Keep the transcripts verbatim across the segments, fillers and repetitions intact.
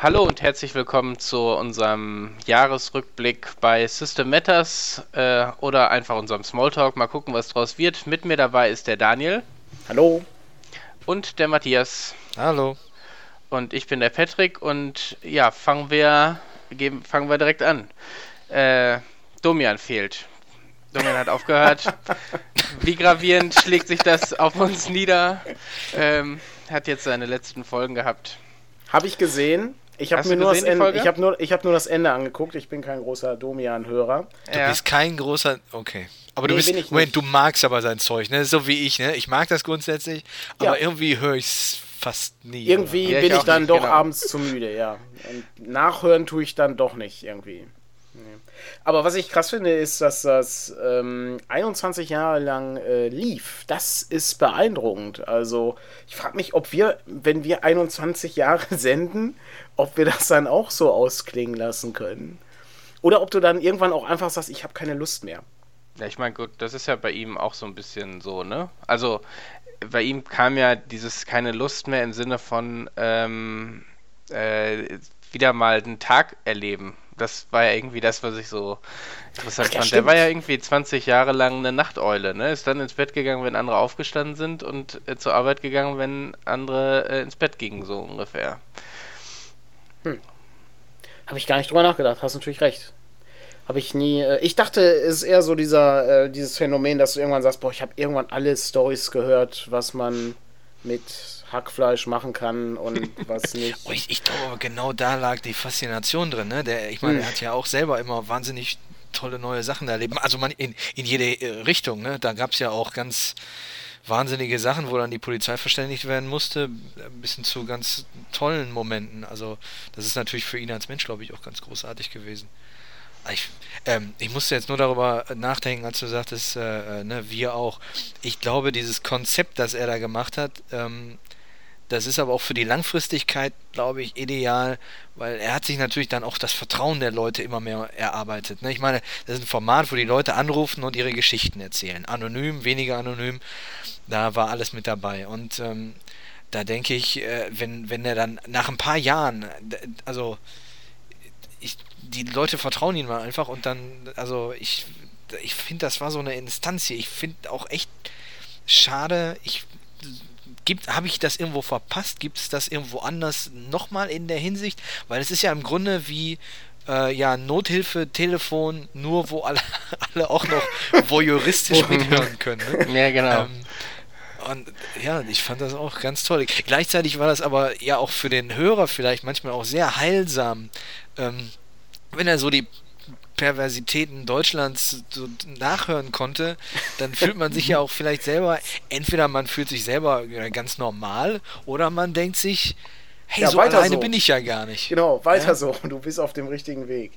Hallo und herzlich willkommen zu unserem Jahresrückblick bei System Matters äh, oder einfach unserem Smalltalk. Mal gucken, was draus wird. Mit mir dabei ist der Daniel. Hallo. Und der Matthias. Hallo. Und ich bin der Patrick und ja, fangen wir, geben, fangen wir direkt an. Äh, Domian fehlt. Domian hat aufgehört. Wie gravierend schlägt sich das auf uns nieder? Ähm, hat jetzt seine letzten Folgen gehabt. Habe ich gesehen. Ich habe mir nur das Ende, ich habe nur, ich habe nur das Ende angeguckt. Ich bin kein großer Domian-Hörer. Du ja. bist kein großer, okay. Aber nee, du bist, Moment, du magst aber sein Zeug, ne? So wie ich, ne? Ich mag das grundsätzlich, aber ja. irgendwie höre ich es fast nie. Irgendwie ja, bin ich, ich dann nicht, doch genau. abends zu müde, ja. Und nachhören tue ich dann doch nicht irgendwie. Nee. Aber was ich krass finde, ist, dass das ähm, einundzwanzig Jahre lang äh, lief. Das ist beeindruckend. Also ich frage mich, ob wir, wenn wir einundzwanzig Jahre senden, ob wir das dann auch so ausklingen lassen können. Oder ob du dann irgendwann auch einfach sagst, ich habe keine Lust mehr. Ja, ich meine, gut, das ist ja bei ihm auch so ein bisschen so, ne? Also bei ihm kam ja dieses keine Lust mehr im Sinne von ähm, äh, wieder mal einen Tag erleben. Das war ja irgendwie das, was ich so interessant Ach, ja, fand. stimmt. Der war ja irgendwie zwanzig Jahre lang eine Nachteule, ne? Ist dann ins Bett gegangen, wenn andere aufgestanden sind und äh, zur Arbeit gegangen, wenn andere äh, ins Bett gingen, so ungefähr. Hm. Habe ich gar nicht drüber nachgedacht, hast natürlich recht. Habe ich nie. Äh, ich dachte, es ist eher so dieser, äh, dieses Phänomen, dass du irgendwann sagst, boah, ich habe irgendwann alle Storys gehört, was man mit Hackfleisch machen kann und was nicht. Oh, ich, ich glaube, genau da lag die Faszination drin, ne? Der, ich meine, hm. er hat ja auch selber immer wahnsinnig tolle neue Sachen erlebt. Also man in, in jede Richtung, ne? Da gab es ja auch ganz wahnsinnige Sachen, wo dann die Polizei verständigt werden musste, bis hin zu ganz tollen Momenten. Also das ist natürlich für ihn als Mensch, glaube ich, auch ganz großartig gewesen. Ich, ähm, ich musste jetzt nur darüber nachdenken, als du sagtest, äh, ne, wir auch. Ich glaube, dieses Konzept, das er da gemacht hat, ähm, das ist aber auch für die Langfristigkeit, glaube ich, ideal, weil er hat sich natürlich dann auch das Vertrauen der Leute immer mehr erarbeitet. Ne? Ich meine, das ist ein Format, wo die Leute anrufen und ihre Geschichten erzählen. Anonym, weniger anonym, da war alles mit dabei. Und ähm, da denke ich, äh, wenn, wenn er dann nach ein paar Jahren, also ich, die Leute vertrauen ihm mal einfach und dann, also ich, ich finde, das war so eine Instanz hier. Ich finde auch echt schade, ich habe ich das irgendwo verpasst? Gibt es das irgendwo anders nochmal in der Hinsicht? Weil es ist ja im Grunde wie äh, ja, Nothilfe, Telefon, nur wo alle, alle auch noch voyeuristisch mithören können. Ne? Ja, genau. Ähm, und ja, ich fand das auch ganz toll. Gleichzeitig war das aber ja auch für den Hörer vielleicht manchmal auch sehr heilsam, ähm, wenn er so die Perversitäten Deutschlands so nachhören konnte, dann fühlt man sich ja auch vielleicht selber, entweder man fühlt sich selber ganz normal oder man denkt sich, hey, ja, so weiter alleine so. bin ich ja gar nicht. Genau, weiter ja? so. Du bist auf dem richtigen Weg.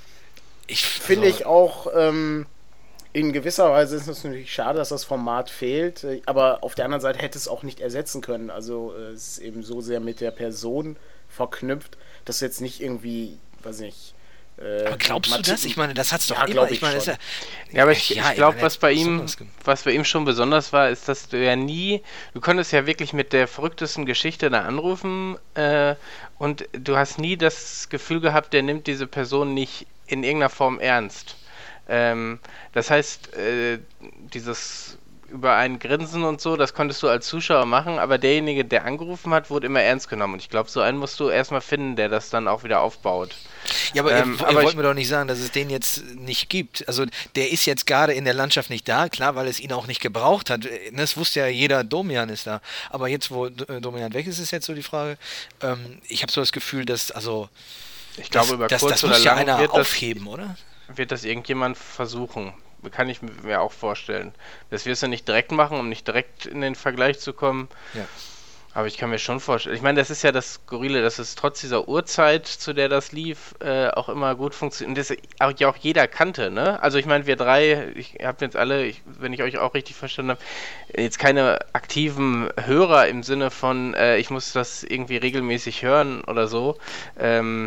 Ich Finde also, ich auch, ähm, in gewisser Weise ist es natürlich schade, dass das Format fehlt, aber auf der anderen Seite hätte es auch nicht ersetzen können. Also es ist eben so sehr mit der Person verknüpft, dass jetzt nicht irgendwie, weiß nicht, aber glaubst du das? Ich meine, das hat's doch ja, immer. Ich, ich meine, das ja, ja, aber ich, ja, ich glaube, meine, was bei ihm, besonders. was bei ihm schon besonders war, ist, dass du ja nie, du konntest ja wirklich mit der verrücktesten Geschichte da anrufen äh, und du hast nie das Gefühl gehabt, der nimmt diese Person nicht in irgendeiner Form ernst. Ähm, das heißt, äh, dieses über einen Grinsen und so, das konntest du als Zuschauer machen, aber derjenige, der angerufen hat, wurde immer ernst genommen. Und ich glaube, so einen musst du erstmal finden, der das dann auch wieder aufbaut. Ja, aber ähm, ihr, aber ihr wollt ich, mir doch nicht sagen, dass es den jetzt nicht gibt. Also der ist jetzt gerade in der Landschaft nicht da, klar, weil es ihn auch nicht gebraucht hat. Das wusste ja jeder, Domian ist da. Aber jetzt, wo Domian weg ist, ist jetzt so die Frage. Ähm, ich habe so das Gefühl, dass, also ich glaube, das, über das, kurz das oder muss ja lang einer wird das, aufheben, oder? wird das irgendjemand versuchen. Kann ich mir auch vorstellen. Das wirst du nicht direkt machen, um nicht direkt in den Vergleich zu kommen. Ja. Aber ich kann mir schon vorstellen. Ich meine, das ist ja das Skurrile, dass es trotz dieser Uhrzeit, zu der das lief, äh, auch immer gut funktioniert. Und das auch, ja auch jeder kannte, ne? Also ich meine, wir drei, ich habe jetzt alle, ich, wenn ich euch auch richtig verstanden habe, jetzt keine aktiven Hörer im Sinne von, äh, ich muss das irgendwie regelmäßig hören oder so. Ähm,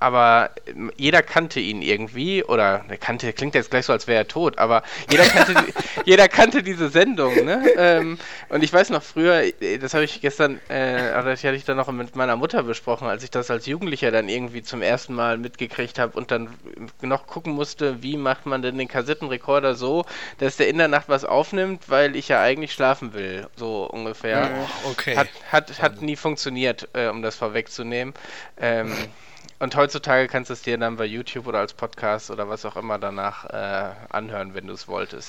aber jeder kannte ihn irgendwie, oder der kannte, klingt jetzt gleich so, als wäre er tot, aber jeder kannte, jeder kannte diese Sendung, ne? Ähm, und ich weiß noch früher, das habe ich gestern, äh, oder das hatte ich dann noch mit meiner Mutter besprochen, als ich das als Jugendlicher dann irgendwie zum ersten Mal mitgekriegt habe und dann noch gucken musste, wie macht man denn den Kassettenrekorder so, dass der in der Nacht was aufnimmt, weil ich ja eigentlich schlafen will, so ungefähr. Oh, okay. Hat, hat, hat nie funktioniert, äh, um das vorwegzunehmen. Ähm, Und heutzutage kannst du es dir dann bei YouTube oder als Podcast oder was auch immer danach äh, anhören, wenn du es wolltest.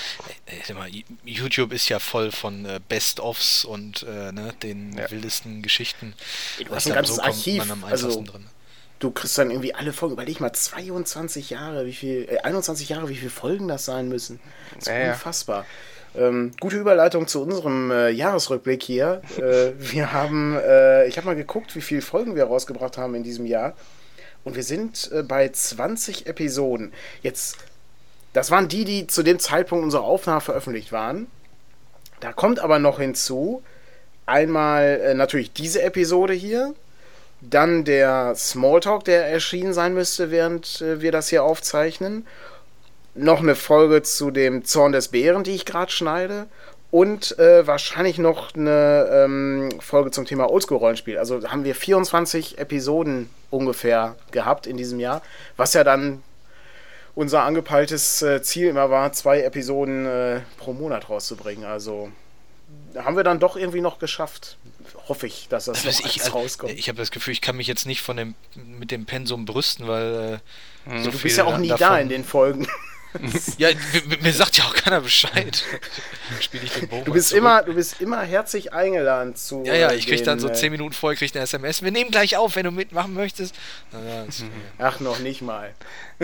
YouTube ist ja voll von äh, Best-ofs und äh, ne, den ja. wildesten Geschichten. Du hast ein ganzes so Archiv. Man am also, drin. Du kriegst dann irgendwie alle Folgen. Überleg mal, zweiundzwanzig Jahre, wie viel, äh, einundzwanzig Jahre, wie viele Folgen das sein müssen. Das ist ja, unfassbar. Ähm, gute Überleitung zu unserem äh, Jahresrückblick hier. Äh, wir haben, äh, ich habe mal geguckt, wie viele Folgen wir rausgebracht haben in diesem Jahr. Und wir sind äh, bei zwanzig Episoden. Jetzt, das waren die, die zu dem Zeitpunkt unserer Aufnahme veröffentlicht waren. Da kommt aber noch hinzu, einmal äh, natürlich diese Episode hier, dann der Smalltalk, der erschienen sein müsste, während äh, wir das hier aufzeichnen. Noch eine Folge zu dem Zorn des Bären, die ich gerade schneide. Und äh, wahrscheinlich noch eine ähm, Folge zum Thema Oldschool-Rollenspiel. Also haben wir vierundzwanzig Episoden ungefähr gehabt in diesem Jahr. Was ja dann unser angepeiltes äh, Ziel immer war, zwei Episoden äh, pro Monat rauszubringen. Also haben wir dann doch irgendwie noch geschafft. Hoffe ich, dass das also noch ich, alles rauskommt. Ich habe das Gefühl, ich kann mich jetzt nicht von dem, mit dem Pensum brüsten, weil äh, hm. so du viel bist ja auch nie davon, da in den Folgen. Ja, mir, mir sagt ja auch keiner Bescheid. Spiel ich den Bogen du bist zurück. immer, du bist immer herzlich eingeladen zu. Ja, ja, ich krieg den, dann so äh, zehn Minuten vorher krieg ich eine S M S. Wir nehmen gleich auf, wenn du mitmachen möchtest. Na, das, Ach, noch nicht mal.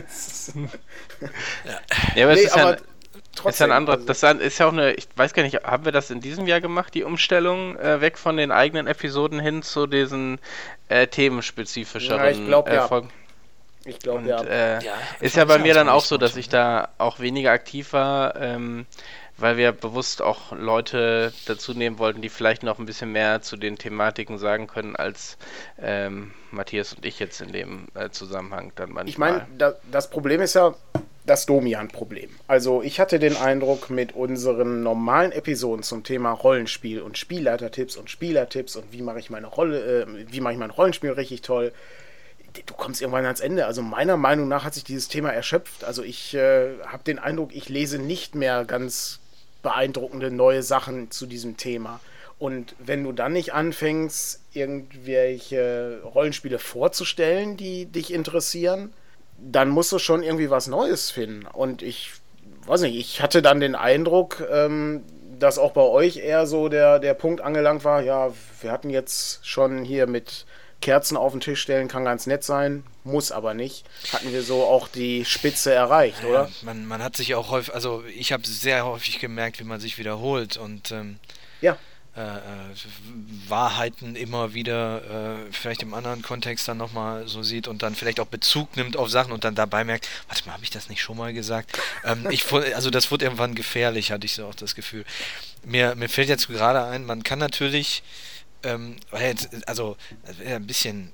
ja. ja, aber es nee, ist, ja ein, trotzdem, ist ja ein anderer. also, Das ist ja auch eine. Ich weiß gar nicht, haben wir das in diesem Jahr gemacht, die Umstellung äh, weg von den eigenen Episoden hin zu diesen äh, themenspezifischeren ja, ich glaub, äh, ja. Folgen? Ich glaube, ja. Äh, ja. Ist ja bei mir dann auch so, dass ich da auch weniger aktiv war, ähm, weil wir bewusst auch Leute dazu nehmen wollten, die vielleicht noch ein bisschen mehr zu den Thematiken sagen können, als ähm, Matthias und ich jetzt in dem äh, Zusammenhang dann manchmal. Ich meine, da, das Problem ist ja das Domian-Problem. Also ich hatte den Eindruck, mit unseren normalen Episoden zum Thema Rollenspiel und Spielleitertipps und Spielertipps und wie mache ich meine Rolle, äh, wie mache ich mein Rollenspiel richtig toll, du kommst irgendwann ans Ende. Also meiner Meinung nach hat sich dieses Thema erschöpft. Also ich äh, habe den Eindruck, ich lese nicht mehr ganz beeindruckende neue Sachen zu diesem Thema. Und wenn du dann nicht anfängst, irgendwelche Rollenspiele vorzustellen, die dich interessieren, dann musst du schon irgendwie was Neues finden. Und ich weiß nicht, ich hatte dann den Eindruck, ähm, dass auch bei euch eher so der, der Punkt angelangt war, ja, wir hatten jetzt schon hier mit Kerzen auf den Tisch stellen, kann ganz nett sein, muss aber nicht. Hatten wir so auch die Spitze erreicht, ja, oder? Man, man hat sich auch häufig, also ich habe sehr häufig gemerkt, wie man sich wiederholt und ähm, ja. äh, äh, Wahrheiten immer wieder äh, vielleicht im anderen Kontext dann nochmal so sieht und dann vielleicht auch Bezug nimmt auf Sachen und dann dabei merkt, warte mal, habe ich das nicht schon mal gesagt? ähm, ich, also das wurde irgendwann gefährlich, hatte ich so auch das Gefühl. Mir, mir fällt jetzt gerade ein, man kann natürlich Ähm, also ein bisschen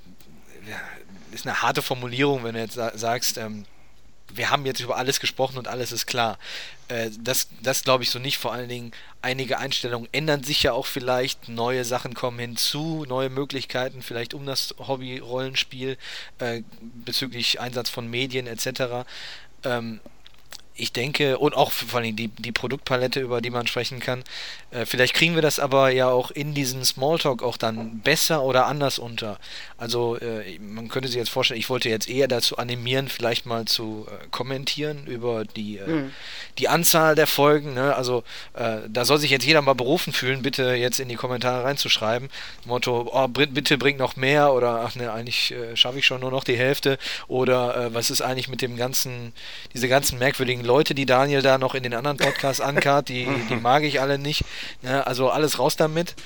ja, ist eine harte Formulierung, wenn du jetzt sagst, ähm, wir haben jetzt über alles gesprochen und alles ist klar. Äh, das das glaube ich so nicht. Vor allen Dingen einige Einstellungen ändern sich ja auch vielleicht, neue Sachen kommen hinzu, neue Möglichkeiten vielleicht um das Hobby-Rollenspiel äh, bezüglich Einsatz von Medien et cetera. Ähm, Ich denke, und auch vor allem die, die Produktpalette, über die man sprechen kann, äh, vielleicht kriegen wir das aber ja auch in diesen Smalltalk auch dann besser oder anders unter. Also äh, man könnte sich jetzt vorstellen, ich wollte jetzt eher dazu animieren, vielleicht mal zu äh, kommentieren über die, äh, mhm. die Anzahl der Folgen. Ne? Also äh, da soll sich jetzt jeder mal berufen fühlen, bitte jetzt in die Kommentare reinzuschreiben. Motto, oh, bitte bringt noch mehr oder ach ne, eigentlich äh, schaffe ich schon nur noch die Hälfte oder äh, was ist eigentlich mit dem ganzen, diese ganzen merkwürdigen Leute, die Daniel da noch in den anderen Podcasts ankart, die, die mag ich alle nicht. Ja, also alles raus damit.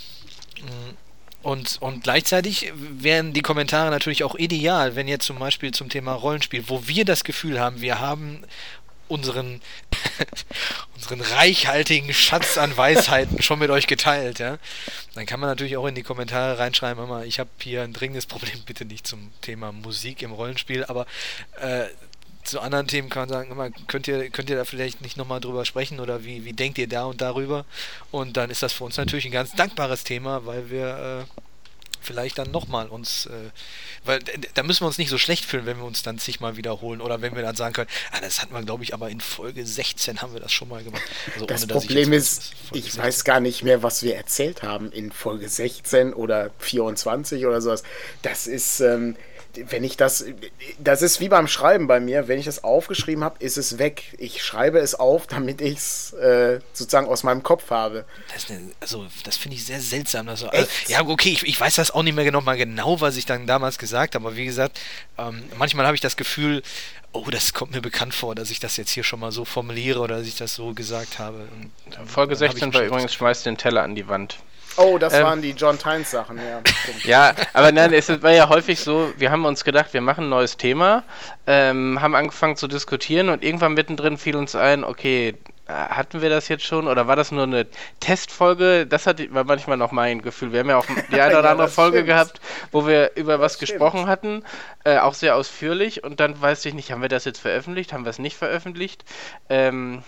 Und, und gleichzeitig wären die Kommentare natürlich auch ideal, wenn jetzt zum Beispiel zum Thema Rollenspiel, wo wir das Gefühl haben, wir haben unseren unseren reichhaltigen Schatz an Weisheiten schon mit euch geteilt, ja. Dann kann man natürlich auch in die Kommentare reinschreiben, Mama, ich habe hier ein dringendes Problem, bitte nicht zum Thema Musik im Rollenspiel, aber äh, zu anderen Themen kann man sagen, mal, könnt ihr, könnt ihr da vielleicht nicht nochmal drüber sprechen oder wie, wie denkt ihr da und darüber? Und dann ist das für uns natürlich ein ganz dankbares Thema, weil wir äh, vielleicht dann nochmal uns, äh, weil da müssen wir uns nicht so schlecht fühlen, wenn wir uns dann zigmal wiederholen oder wenn wir dann sagen können, ah, das hatten wir, glaube ich, aber in Folge sechzehn haben wir das schon mal gemacht. Also das ohne, Problem ich ist, ich weiß gar nicht mehr, was wir erzählt haben in Folge sechzehn oder vierundzwanzig oder sowas. Das ist, ähm, wenn ich das, das ist wie beim Schreiben bei mir, wenn ich das aufgeschrieben habe, ist es weg. Ich schreibe es auf, damit ich es äh, sozusagen aus meinem Kopf habe. Das, also, das finde ich sehr seltsam. Also, also, ja, okay, ich, ich weiß das auch nicht mehr genau, mal genau, was ich dann damals gesagt habe, aber wie gesagt, ähm, manchmal habe ich das Gefühl, oh, das kommt mir bekannt vor, dass ich das jetzt hier schon mal so formuliere oder dass ich das so gesagt habe. Und, Folge sechzehn war übrigens, schmeißt den Teller an die Wand. Oh, das ähm, waren die John Tynes Sachen, ja. Ja, aber nein, es war ja häufig so, wir haben uns gedacht, wir machen ein neues Thema, ähm, haben angefangen zu diskutieren und irgendwann mittendrin fiel uns ein, okay, hatten wir das jetzt schon oder war das nur eine Testfolge? Das hat, war manchmal noch mein Gefühl. Wir haben ja auch die eine oder ja, andere Folge stimmt. gehabt, wo wir über was das gesprochen stimmt. hatten, äh, auch sehr ausführlich und dann weiß ich nicht, haben wir das jetzt veröffentlicht, haben wir es nicht veröffentlicht? Ähm,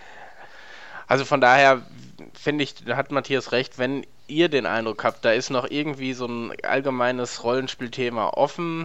also von daher finde ich, da hat Matthias recht, wenn ihr den Eindruck habt, da ist noch irgendwie so ein allgemeines Rollenspielthema offen,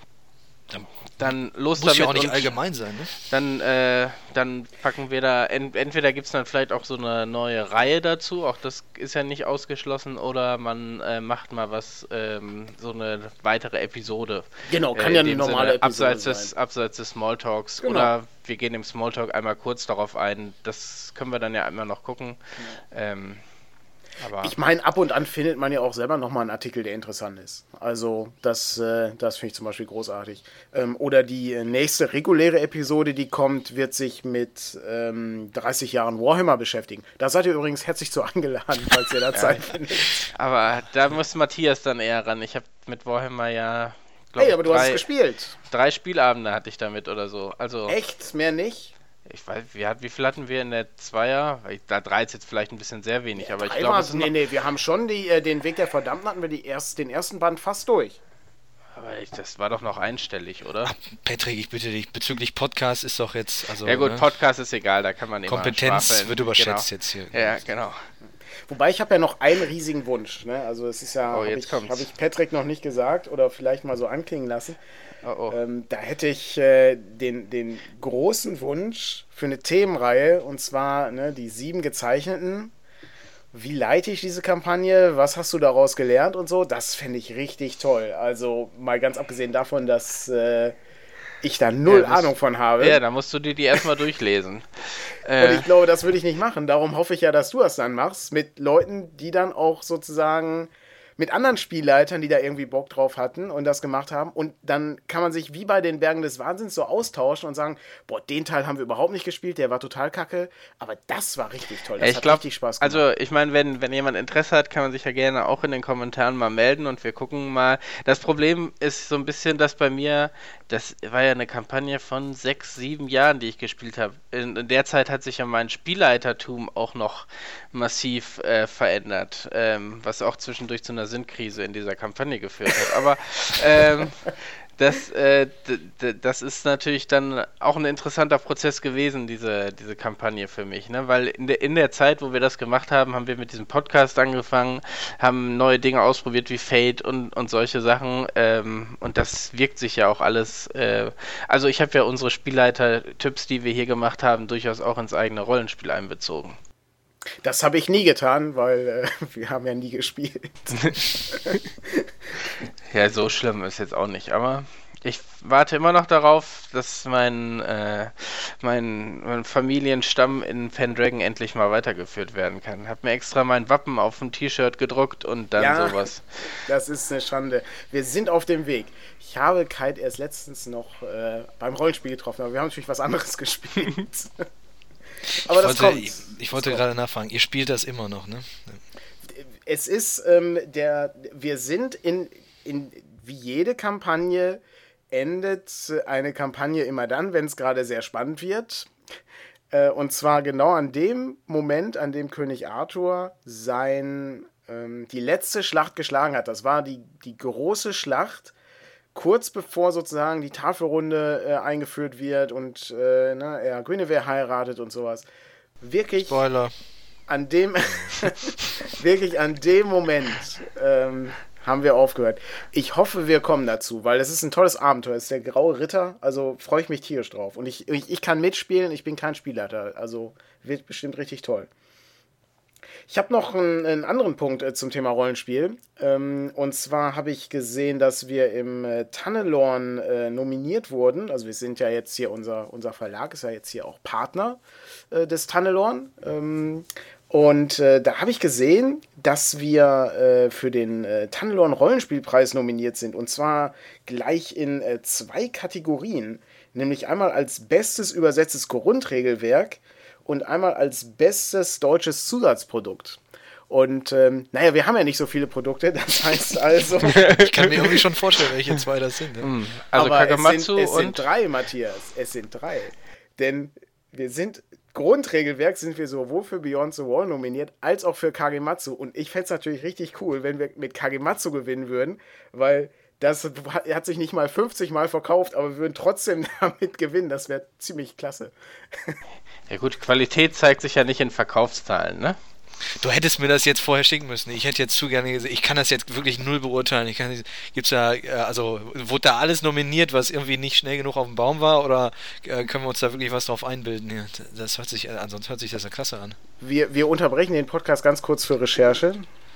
dann los muss damit. ja auch nicht und allgemein sein, ne? Dann, äh, dann packen wir da, ent entweder gibt es dann vielleicht auch so eine neue Reihe dazu, auch das ist ja nicht ausgeschlossen, oder man äh, macht mal was, ähm, so eine weitere Episode. Genau, kann äh, ja in eine dem normale Sinne, Episode abseits des, sein. abseits des Smalltalks. Genau. Oder wir gehen im Smalltalk einmal kurz darauf ein, das können wir dann ja einmal noch gucken. Ja. Ähm, Aber ich meine, ab und an findet man ja auch selber nochmal einen Artikel, der interessant ist. Also das, äh, das finde ich zum Beispiel großartig. Ähm, oder die äh, nächste reguläre Episode, die kommt, wird sich mit ähm, dreißig Jahren Warhammer beschäftigen. Da seid ihr übrigens herzlich zu eingeladen, falls ihr da Zeit findet. Aber da muss Matthias dann eher ran. Ich habe mit Warhammer ja, glaube Hey, aber du drei, hast es gespielt. drei Spielabende hatte ich damit oder so. Also Echt? Mehr nicht? Ich weiß, wie, hat, wie viel hatten wir in der Zweier? Ich, da drei ist jetzt vielleicht ein bisschen sehr wenig, aber ich Drei glaube, war's- nee, nee, wir haben schon die, äh, den Weg der Verdammten, hatten wir die erst, den ersten Band fast durch. aber ich, das war doch noch einstellig, oder? Patrick, ich bitte dich, bezüglich Podcast ist doch jetzt, also Ja gut, ne? Podcast ist egal, da kann man immer Kompetenz schwafeln. wird überschätzt Genau. jetzt hier. Ja, genau. Wobei, ich habe ja noch einen riesigen Wunsch. Ne? Also es ist ja, Oh, habe jetzt ich, kommt's. hab ich Patrick noch nicht gesagt oder vielleicht mal so anklingen lassen. Oh, oh. Ähm, da hätte ich äh, den, den großen Wunsch für eine Themenreihe, und zwar ne, die sieben Gezeichneten. Wie leite ich diese Kampagne? Was hast du daraus gelernt und so? Das fände ich richtig toll. Also mal ganz abgesehen davon, dass äh, ich da null Ja, das- Ahnung von habe. Ja, da musst du dir die erstmal durchlesen. Und Äh, ich glaube, das würde ich nicht machen. Darum hoffe ich ja, dass du das dann machst. Mit Leuten, die dann auch sozusagen mit anderen Spielleitern, die da irgendwie Bock drauf hatten und das gemacht haben. Und dann kann man sich wie bei den Bergen des Wahnsinns so austauschen und sagen, boah, den Teil haben wir überhaupt nicht gespielt, der war total kacke. Aber das war richtig toll. Das Ja, ich hat glaube, richtig Spaß gemacht. also ich meine, wenn, wenn jemand Interesse hat, kann man sich ja gerne auch in den Kommentaren mal melden und wir gucken mal. Das Problem ist so ein bisschen, dass bei mir, das war ja eine Kampagne von sechs, sieben Jahren, die ich gespielt habe. In, in der Zeit hat sich ja mein Spielleitertum auch noch massiv äh, verändert, ähm, was auch zwischendurch zu einer Sinnkrise in dieser Kampagne geführt hat. Aber ähm, Das, äh, d- d- das ist natürlich dann auch ein interessanter Prozess gewesen, diese, diese Kampagne für mich, ne? Weil in der, in der Zeit, wo wir das gemacht haben, haben wir mit diesem Podcast angefangen, haben neue Dinge ausprobiert wie Fate und, und solche Sachen, ähm, und das wirkt sich ja auch alles, äh, also ich habe ja unsere Spielleiter-Tipps, die wir hier gemacht haben, durchaus auch ins eigene Rollenspiel einbezogen. Das habe ich nie getan, weil äh, wir haben ja nie gespielt. Ja, so schlimm ist jetzt auch nicht, aber ich warte immer noch darauf, dass mein, äh, mein, mein Familienstamm in Pendragon endlich mal weitergeführt werden kann. Hab mir extra mein Wappen auf ein T-Shirt gedruckt und dann Ja. sowas. Das ist eine Schande. Wir sind auf dem Weg. Ich habe Kite erst letztens noch äh, beim Rollenspiel getroffen, aber wir haben natürlich was anderes gespielt. Aber das ich wollte, kommt. ich, ich wollte Das gerade nachfragen, ihr spielt das immer noch, ne? Es ist ähm, der, wir sind in, in, wie jede Kampagne endet eine Kampagne immer dann, wenn es gerade sehr spannend wird. Äh, und zwar genau an dem Moment, an dem König Arthur sein, ähm, die letzte Schlacht geschlagen hat. Das war die, die große Schlacht, kurz bevor sozusagen die Tafelrunde äh, eingeführt wird und äh, ne, er Guinevere heiratet und sowas. Wirklich. Spoiler. An dem, wirklich an dem Moment ähm, haben wir aufgehört. Ich hoffe, wir kommen dazu, weil es ist ein tolles Abenteuer. Es ist der Graue Ritter, also freue ich mich tierisch drauf. Und ich, ich, ich kann mitspielen, ich bin kein Spielleiter, also wird bestimmt richtig toll. Ich habe noch einen, einen anderen Punkt äh, zum Thema Rollenspiel. Ähm, und zwar habe ich gesehen, dass wir im äh, Tannelorn äh, nominiert wurden. Also wir sind ja jetzt hier, unser, unser Verlag ist ja jetzt hier auch Partner äh, des Tannelorn. Ähm, und äh, da habe ich gesehen, dass wir äh, für den äh, Tannelorn Rollenspielpreis nominiert sind. Und zwar gleich in äh, zwei Kategorien. Nämlich einmal als bestes übersetztes Grundregelwerk und einmal als bestes deutsches Zusatzprodukt. Und ähm, naja, wir haben ja nicht so viele Produkte, das heißt also... Ich kann mir irgendwie schon vorstellen, welche zwei das sind. Ne? Also aber es sind, es sind drei, Matthias, es sind drei. Denn wir sind, Grundregelwerk sind wir sowohl für Beyond the Wall nominiert, als auch für Kagematsu. Und ich fände es natürlich richtig cool, wenn wir mit Kagematsu gewinnen würden, weil das hat sich nicht mal fünfzig Mal verkauft, aber wir würden trotzdem damit gewinnen. Das wäre ziemlich klasse. Ja gut, Qualität zeigt sich ja nicht in Verkaufszahlen, ne? Du hättest mir das jetzt vorher schicken müssen. Ich hätte jetzt zu gerne gesehen. Ich kann das jetzt wirklich null beurteilen. Ich kann, gibt's da, also wurde da alles nominiert, was irgendwie nicht schnell genug auf dem Baum war, oder können wir uns da wirklich was drauf einbilden? Ja, das hört sich, ansonsten hört sich das ja klasse an. Wir, wir unterbrechen den Podcast ganz kurz für Recherche.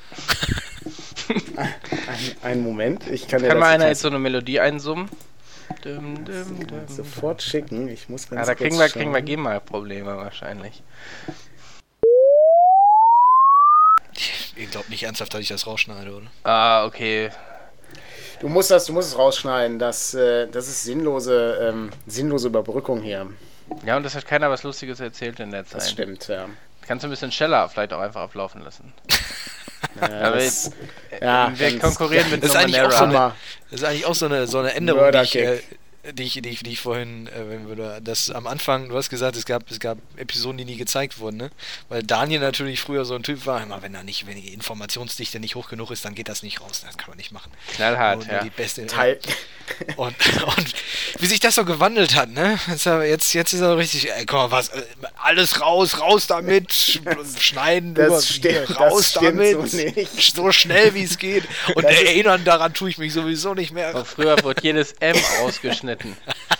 ein, einen Moment. Ich kann kann mal einer jetzt so eine Melodie einsummen? Dum, dum, dum, sofort schicken. Ich muss ganz ja, da kriegen wir, kriegen wir G E M A-Probleme wahrscheinlich. Ihr glaubt nicht ernsthaft, dass ich das rausschneide, oder? Ah, okay. Du musst das, du musst es rausschneiden. Das, äh, das ist sinnlose, ähm, sinnlose Überbrückung hier. Ja, und das hat keiner was Lustiges erzählt in der Zeit. Das stimmt, ja. Kannst du ein bisschen Scheller vielleicht auch einfach ablaufen lassen. Ja, aber das, jetzt, ja, wir konkurrieren ja, mit das, ist eigentlich auch so eine, das ist eigentlich auch so eine, so eine Änderung, die ich, äh, die, ich, die, ich, die ich vorhin, äh, wenn wir da, das am Anfang, du hast gesagt, es gab, es gab Episoden, die nie gezeigt wurden, ne? Weil Daniel natürlich früher so ein Typ war, immer wenn er nicht, wenn die Informationsdichte nicht hoch genug ist, dann geht das nicht raus, das kann man nicht machen. Knallhart, und, ja. Die beste, Teil. Und, und wie sich das so gewandelt hat, ne? Jetzt, jetzt ist er richtig, ey, komm mal, was, alles raus, raus damit, schneiden, das über, stimmt, raus das damit, so, nicht. so schnell wie es geht. Und das erinnern daran tue ich mich sowieso nicht mehr. Aber früher wurde jedes M ausgeschnitten.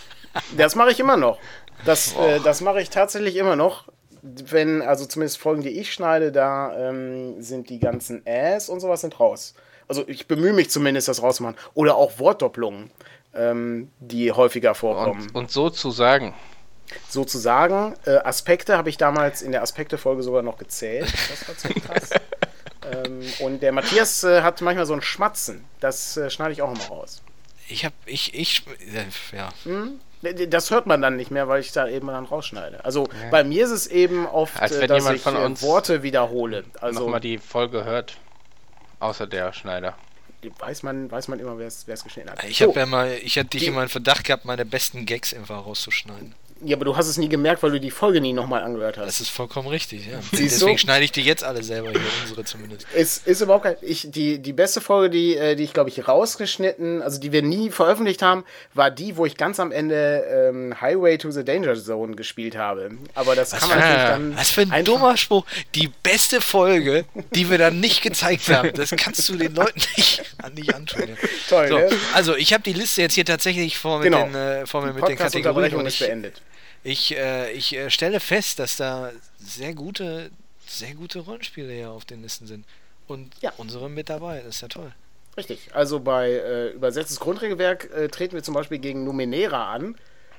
Das mache ich immer noch. Das, äh, das mache ich tatsächlich immer noch. Wenn, also zumindest Folgen, die ich schneide, da ähm, sind die ganzen Äs und sowas sind raus. Also ich bemühe mich zumindest, das rauszumachen. Oder auch Wortdopplungen, ähm, die häufiger vorkommen. Und, und so zu sagen. Sozusagen. Äh, Aspekte habe ich damals in der Aspekte-Folge sogar noch gezählt. Das war ziemlich krass. ähm, und der Matthias äh, hat manchmal so ein Schmatzen. Das äh, schneide ich auch immer raus. Ich habe, ich, ich, äh, ja. Hm? Das hört man dann nicht mehr, weil ich da eben dann rausschneide. Also ja. Bei mir ist es eben oft, als wenn dass jemand ich von uns Worte wiederhole. Also nochmal die Folge hört, außer der Schneider. Weiß man, weiß man immer, wer es geschnitten hat. Ich so. habe ja mal, ich hatte dich immer in Verdacht gehabt, meine besten Gags einfach rauszuschneiden. Ja, aber du hast es nie gemerkt, weil du die Folge nie nochmal angehört hast. Das ist vollkommen richtig, ja. Siehst Deswegen du? schneide ich die jetzt alle selber hier, unsere zumindest. Es ist überhaupt kein... Ich, die, die beste Folge, die, die ich, glaube ich, rausgeschnitten, also die wir nie veröffentlicht haben, war die, wo ich ganz am Ende ähm, Highway to the Danger Zone gespielt habe. Aber das was kann man natürlich dann... Was für ein dummer Spruch. Die beste Folge, die wir dann nicht gezeigt haben, das kannst du den Leuten nicht, nicht antun. Ja. Toll, so, ne? Also, ich habe die Liste jetzt hier tatsächlich vor, mit genau. den, äh, vor mir mit den Kategorien. Und ich, ist beendet. Ich, äh, ich äh, stelle fest, dass da sehr gute, sehr gute Rollenspiele hier auf den Listen sind. Und ja. unsere mit dabei, das ist ja toll. Richtig, also bei äh, übersetztes Grundregelwerk äh, treten wir zum Beispiel gegen Numenera an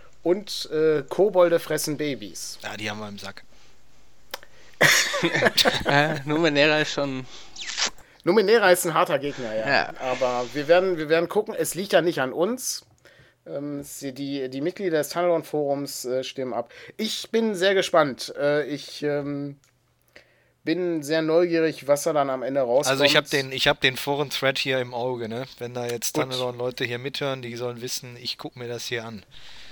und äh, Kobolde fressen Babys. Ja, die haben wir im Sack. äh, Numenera ist schon... Numenera ist ein harter Gegner, ja. ja. Aber wir werden, wir werden gucken, es liegt ja nicht an uns. Ähm, die, die Mitglieder des Tannelorn-Forums äh, stimmen ab. Ich bin sehr gespannt. Äh, ich ähm, bin sehr neugierig, was da dann am Ende rauskommt. Also ich habe den, ich hab den Foren-Thread hier im Auge, ne? Wenn da jetzt Tannelorn-Leute hier mithören, die sollen wissen, ich gucke mir das hier an.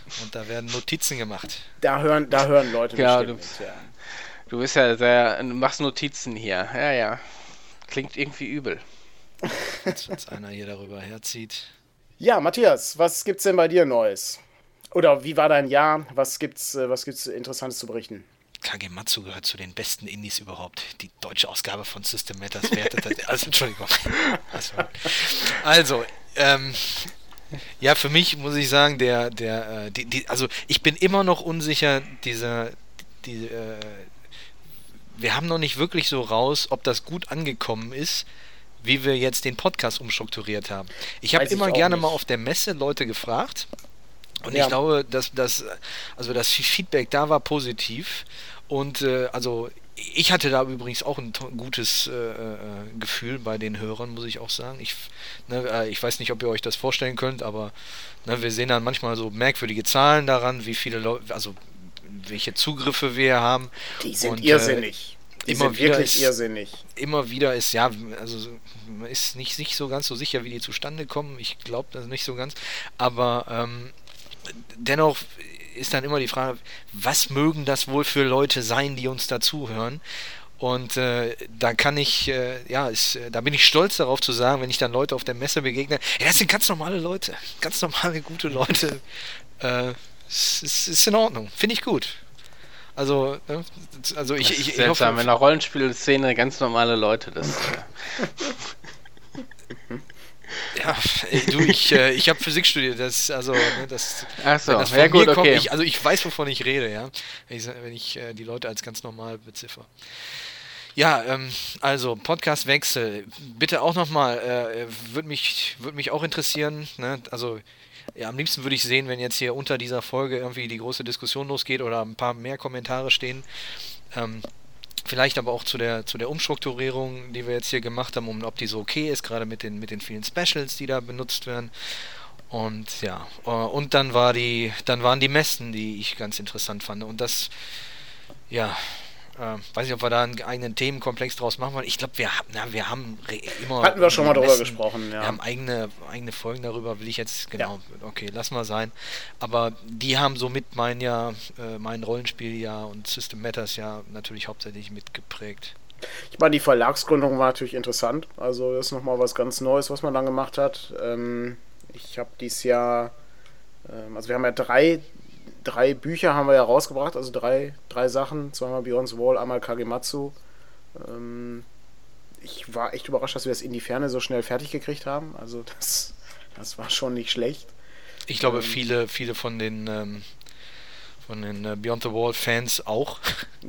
Und da werden Notizen gemacht. Da hören, da hören Leute Ja, bestimmt du- mit, ja. Du bist ja sehr, du machst Notizen hier. Ja, ja. Klingt irgendwie übel. Als wenn einer hier darüber herzieht. Ja, Matthias, was gibt's denn bei dir Neues? Oder wie war dein Jahr? Was gibt's, äh, was gibt's Interessantes zu berichten? Kagematsu gehört zu den besten Indies überhaupt. Die deutsche Ausgabe von System Matters wertet das. Also, Entschuldigung. Also, also ähm, ja, für mich muss ich sagen, der, der, äh, die, die, also ich bin immer noch unsicher, dieser, die, äh, wir haben noch nicht wirklich so raus, ob das gut angekommen ist, wie wir jetzt den Podcast umstrukturiert haben. Ich habe Weiß ich immer auch gerne nicht. mal auf der Messe Leute gefragt. Und Ja. ich glaube, dass das, also das Feedback da war positiv. Und äh, also ich hatte da übrigens auch ein to- gutes äh, äh, Gefühl bei den Hörern, muss ich auch sagen. Ich, ne, äh, ich weiß nicht, ob ihr euch das vorstellen könnt, aber ne, wir sehen dann manchmal so merkwürdige Zahlen daran, wie viele Leute, also welche Zugriffe wir haben. Die sind Und, äh, irrsinnig. Die immer sind wieder wirklich ist- irrsinnig. Immer wieder ist, ja, also so- man ist nicht, nicht so ganz so sicher, wie die zustande kommen. Ich glaube das nicht so ganz. Aber ähm, dennoch ist dann immer die Frage, was mögen das wohl für Leute sein, die uns dazuhören? Und äh, da kann ich, äh, ja, ist, äh, da bin ich stolz darauf zu sagen, wenn ich dann Leute auf der Messe begegne, ja, das sind ganz normale Leute, ganz normale, gute Leute. Äh, es ist, ist in Ordnung, finde ich gut. Also, ne, also ich, ich, ich Seltsam, hoffe, in der Rollenspielszene ganz normale Leute, das äh, ja, ey, du, ich, äh, ich habe Physik studiert, das, also, ne, das, Ach so, wenn das von ja gut, mir kommt, okay. ich, also ich weiß, wovon ich rede, ja, wenn ich, wenn ich äh, die Leute als ganz normal beziffer. Ja, ähm, also Podcastwechsel, bitte auch nochmal, äh, würde mich, würd mich auch interessieren, ne? Also ja, am liebsten würde ich sehen, wenn jetzt hier unter dieser Folge irgendwie die große Diskussion losgeht oder ein paar mehr Kommentare stehen. Ähm, vielleicht aber auch zu der, zu der Umstrukturierung, die wir jetzt hier gemacht haben, um ob die so okay ist, gerade mit den, mit den vielen Specials, die da benutzt werden. Und ja, äh, und dann war die, dann waren die Messen, die ich ganz interessant fand. Und das, ja, äh, weiß nicht, ob wir da einen eigenen Themenkomplex draus machen wollen. Ich glaube, wir, haben- na, wir haben re- immer. Hatten wir schon mal die drüber Messen- gesprochen, ja. Wir haben eigene, eigene Folgen darüber, will ich jetzt, genau, okay, lass mal sein. Aber die haben somit mein Jahr, äh, mein Rollenspieljahr und System Matters ja natürlich hauptsächlich mitgeprägt. Ich meine, die Verlagsgründung war natürlich interessant. Also das ist nochmal was ganz Neues, was man dann gemacht hat. Ähm, ich habe dieses Jahr, ähm, also wir haben ja drei, drei Bücher haben wir ja rausgebracht, also drei, drei Sachen, zweimal Beyond the Wall, einmal Kagematsu. Ähm, ich war echt überrascht, dass wir das in die Ferne so schnell fertig gekriegt haben. Also das, das war schon nicht schlecht. Ich glaube, Ähm. viele, viele von den ähm, von den äh, Beyond the Wall Fans auch.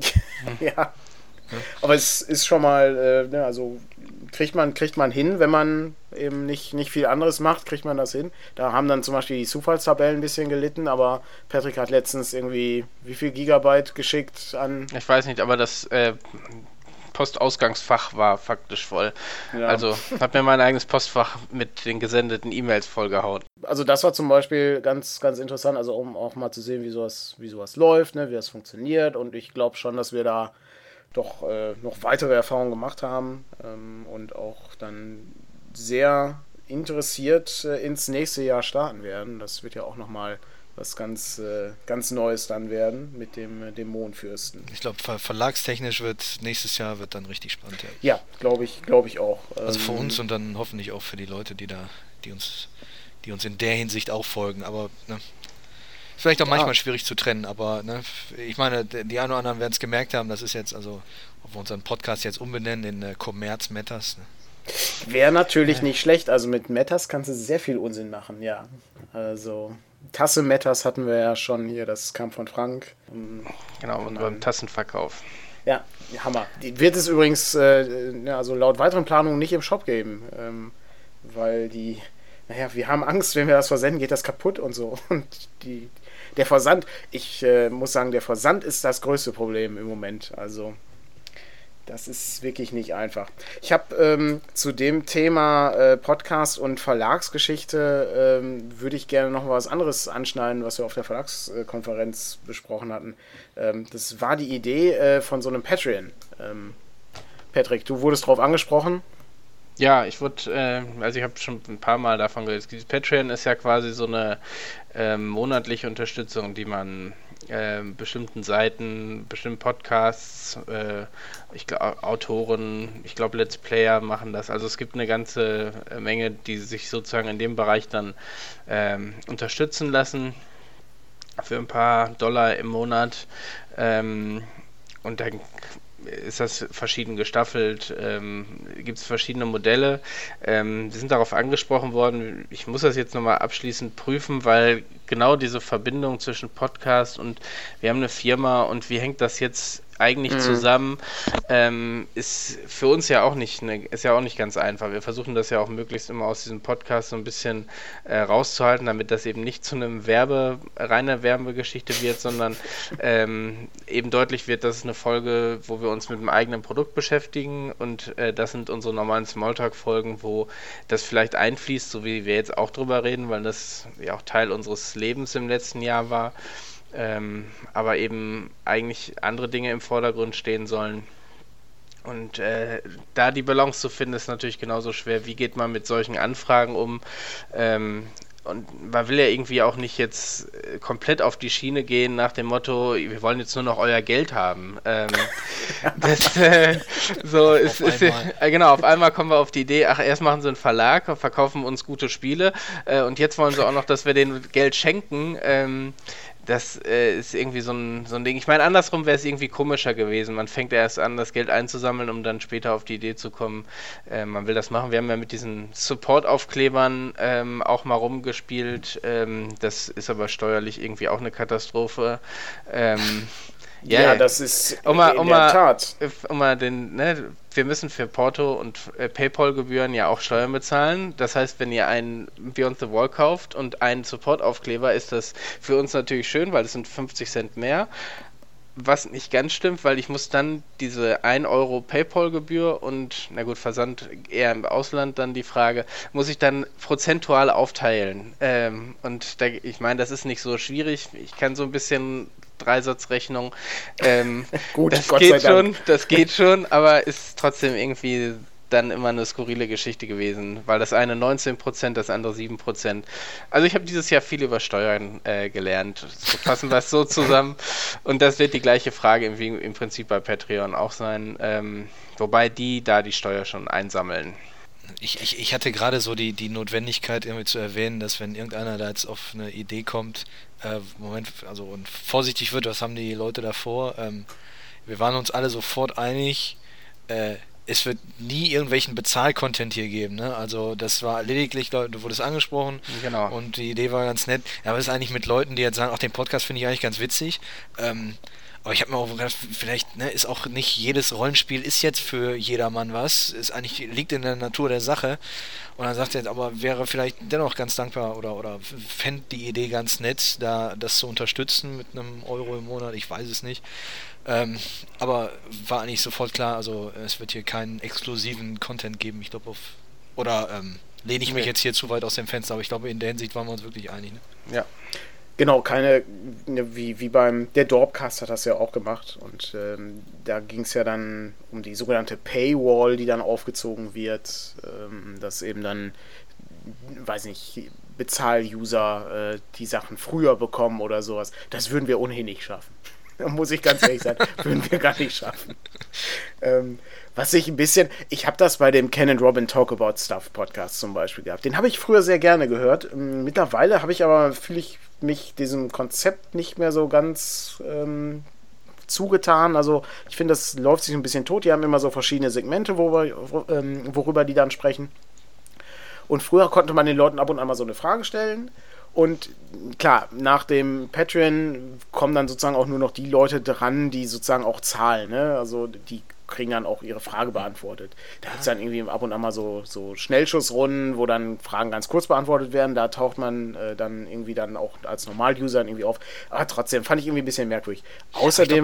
Ja. Aber es ist schon mal, äh, ne, also kriegt man, kriegt man hin, wenn man eben nicht, nicht viel anderes macht, kriegt man das hin. Da haben dann zum Beispiel die Zufallstabellen ein bisschen gelitten, aber Patrick hat letztens irgendwie wie viel Gigabyte geschickt an. Ich weiß nicht, aber das äh, Postausgangsfach war faktisch voll. Ja. Also habe mir mein eigenes Postfach mit den gesendeten E-Mails vollgehauen. Also das war zum Beispiel ganz, ganz interessant, also um auch mal zu sehen, wie sowas, wie sowas läuft, ne, wie das funktioniert. Und ich glaube schon, dass wir da doch äh, noch weitere Erfahrungen gemacht haben ähm, und auch dann sehr interessiert äh, ins nächste Jahr starten werden. Das wird ja auch nochmal was ganz, äh, ganz Neues dann werden mit dem äh, Dämonenfürsten. Ich glaube, ver verlagstechnisch wird nächstes Jahr wird dann richtig spannend. Ja. Ja, glaube ich, glaube ich auch. Also für Ähm, uns und dann hoffentlich auch für die Leute, die da, die uns, die uns in der Hinsicht auch folgen. Aber ne, vielleicht auch Ja. manchmal schwierig zu trennen. Aber ne, ich meine, d- die einen oder anderen werden es gemerkt haben. Das ist jetzt also, ob wir unseren Podcast jetzt umbenennen in äh, Commerz Matters. Ne? Wäre natürlich nicht schlecht. Also mit Metas kannst du sehr viel Unsinn machen, ja. Also Tasse Metas hatten wir ja schon hier, das kam von Frank. Ähm, Genau, und beim Tassenverkauf. Ja, Hammer. Die wird es übrigens, äh, ja, also laut weiteren Planungen nicht im Shop geben, ähm, weil die, naja, wir haben Angst, wenn wir das versenden, geht das kaputt und so. Und die, der Versand, ich äh, muss sagen, der Versand ist das größte Problem im Moment. Also das ist wirklich nicht einfach. Ich habe ähm, zu dem Thema äh, Podcast und Verlagsgeschichte ähm, würde ich gerne noch was anderes anschneiden, was wir auf der Verlagskonferenz besprochen hatten. Ähm, das war die Idee äh, von so einem Patreon. Ähm, Patrick, du wurdest drauf angesprochen. Ja, ich wurde, äh, also ich habe schon ein paar Mal davon gehört. Dieses Patreon ist ja quasi so eine ähm, monatliche Unterstützung, die man äh, bestimmten Seiten, bestimmten Podcasts, äh, ich glaube Autoren, ich glaube Let's Player machen das. Also es gibt eine ganze Menge, die sich sozusagen in dem Bereich dann ähm, unterstützen lassen für ein paar Dollar im Monat. Ähm, und dann ist das verschieden gestaffelt, ähm, gibt es verschiedene Modelle. Ähm, wir sind darauf angesprochen worden, ich muss das jetzt nochmal abschließend prüfen, weil genau diese Verbindung zwischen Podcast und wir haben eine Firma und wie hängt das jetzt eigentlich mhm. zusammen, ähm, ist für uns ja auch nicht ne, ist ja auch nicht ganz einfach. Wir versuchen das ja auch möglichst immer aus diesem Podcast so ein bisschen äh, rauszuhalten, damit das eben nicht zu einem Werbe, reiner Werbegeschichte wird, sondern ähm, eben deutlich wird, dass es eine Folge, wo wir uns mit dem eigenen Produkt beschäftigen und äh, das sind unsere normalen Smalltalk-Folgen, wo das vielleicht einfließt, so wie wir jetzt auch drüber reden, weil das ja auch Teil unseres Lebens im letzten Jahr war. Ähm, aber eben eigentlich andere Dinge im Vordergrund stehen sollen. Und äh, da die Balance zu finden, ist natürlich genauso schwer. Wie geht man mit solchen Anfragen um? Ähm, und man will ja irgendwie auch nicht jetzt äh, komplett auf die Schiene gehen nach dem Motto, wir wollen jetzt nur noch euer Geld haben. Ähm, das, äh, so ist, ist äh, genau, auf einmal kommen wir auf die Idee, ach, erst machen sie einen Verlag, verkaufen uns gute Spiele äh, und jetzt wollen sie auch noch, dass wir denen Geld schenken. Ähm, Das äh, ist irgendwie so ein, so ein Ding. Ich meine, andersrum wäre es irgendwie komischer gewesen. Man fängt erst an, das Geld einzusammeln, um dann später auf die Idee zu kommen, äh, man will das machen. Wir haben ja mit diesen Support-Aufklebern ähm, auch mal rumgespielt. Ähm, das ist aber steuerlich irgendwie auch eine Katastrophe. Ähm, ja, ja, das ist um mal, in um der mal, Tat. Um mal den, ne, wir müssen für Porto und äh, PayPal-Gebühren ja auch Steuern bezahlen. Das heißt, wenn ihr einen Beyond the Wall kauft und einen Support-Aufkleber, ist das für uns natürlich schön, weil es sind fünfzig Cent mehr. Was nicht ganz stimmt, weil ich muss dann diese ein Euro PayPal-Gebühr und, na gut, Versand eher im Ausland dann die Frage, muss ich dann prozentual aufteilen. Ähm, und da, ich meine, das ist nicht so schwierig. Ich kann so ein bisschen Dreisatzrechnung. Ähm, Gut, das Gott geht sei Dank. schon, das geht schon, aber ist trotzdem irgendwie dann immer eine skurrile Geschichte gewesen, weil das eine neunzehn Prozent, das andere sieben Prozent. Also ich habe dieses Jahr viel über Steuern äh, gelernt. So fassen wir es so zusammen. Und das wird die gleiche Frage im, im Prinzip bei Patreon auch sein, ähm, wobei die da die Steuer schon einsammeln. Ich, ich, ich hatte gerade so die, die Notwendigkeit irgendwie zu erwähnen, dass wenn irgendeiner da jetzt auf eine Idee kommt, äh, Moment, also und vorsichtig wird, was haben die Leute davor? Ähm, wir waren uns alle sofort einig, äh, es wird nie irgendwelchen Bezahl-Content hier geben, ne? Also das war lediglich, du wurdest angesprochen genau. Und die Idee war ganz nett, aber es ist eigentlich mit Leuten, die jetzt sagen, ach, den Podcast finde ich eigentlich ganz witzig, ähm, aber ich habe mir auch gedacht, vielleicht ne, ist auch nicht jedes Rollenspiel ist jetzt für jedermann was, ist eigentlich liegt in der Natur der Sache. Und dann sagt er, aber wäre vielleicht dennoch ganz dankbar oder oder fände die Idee ganz nett, da das zu unterstützen mit einem Euro im Monat, ich weiß es nicht. Ähm, aber war eigentlich sofort klar, also es wird hier keinen exklusiven Content geben, ich glaube auf oder ähm, lehne ich mich jetzt hier zu weit aus dem Fenster, aber ich glaube in der Hinsicht waren wir uns wirklich einig. Ne? Ja. Genau, keine, wie, wie beim, der Dorpcast hat das ja auch gemacht und ähm, da ging es ja dann um die sogenannte Paywall, die dann aufgezogen wird, ähm, dass eben dann, weiß nicht, Bezahl-User äh, die Sachen früher bekommen oder sowas. Das würden wir ohnehin nicht schaffen. Da muss ich ganz ehrlich sein, würden wir gar nicht schaffen. Ähm, was ich ein bisschen, ich habe das bei dem Ken and Robin Talk About Stuff Podcast zum Beispiel gehabt. Den habe ich früher sehr gerne gehört. Mittlerweile habe ich aber, fühle ich mich diesem Konzept nicht mehr so ganz ähm, zugetan. Also ich finde, das läuft sich ein bisschen tot. Die haben immer so verschiedene Segmente, worüber, wo, ähm, worüber die dann sprechen. Und früher konnte man den Leuten ab und an mal so eine Frage stellen. Und klar, nach dem Patreon kommen dann sozusagen auch nur noch die Leute dran, die sozusagen auch zahlen. Ne? Also die kriegen dann auch ihre Frage beantwortet. Da gibt es dann irgendwie ab und an mal so, so Schnellschussrunden, wo dann Fragen ganz kurz beantwortet werden. Da taucht man äh, dann irgendwie dann auch als Normal-User irgendwie auf. Aber trotzdem fand ich irgendwie ein bisschen merkwürdig. Außerdem... Ich glaub,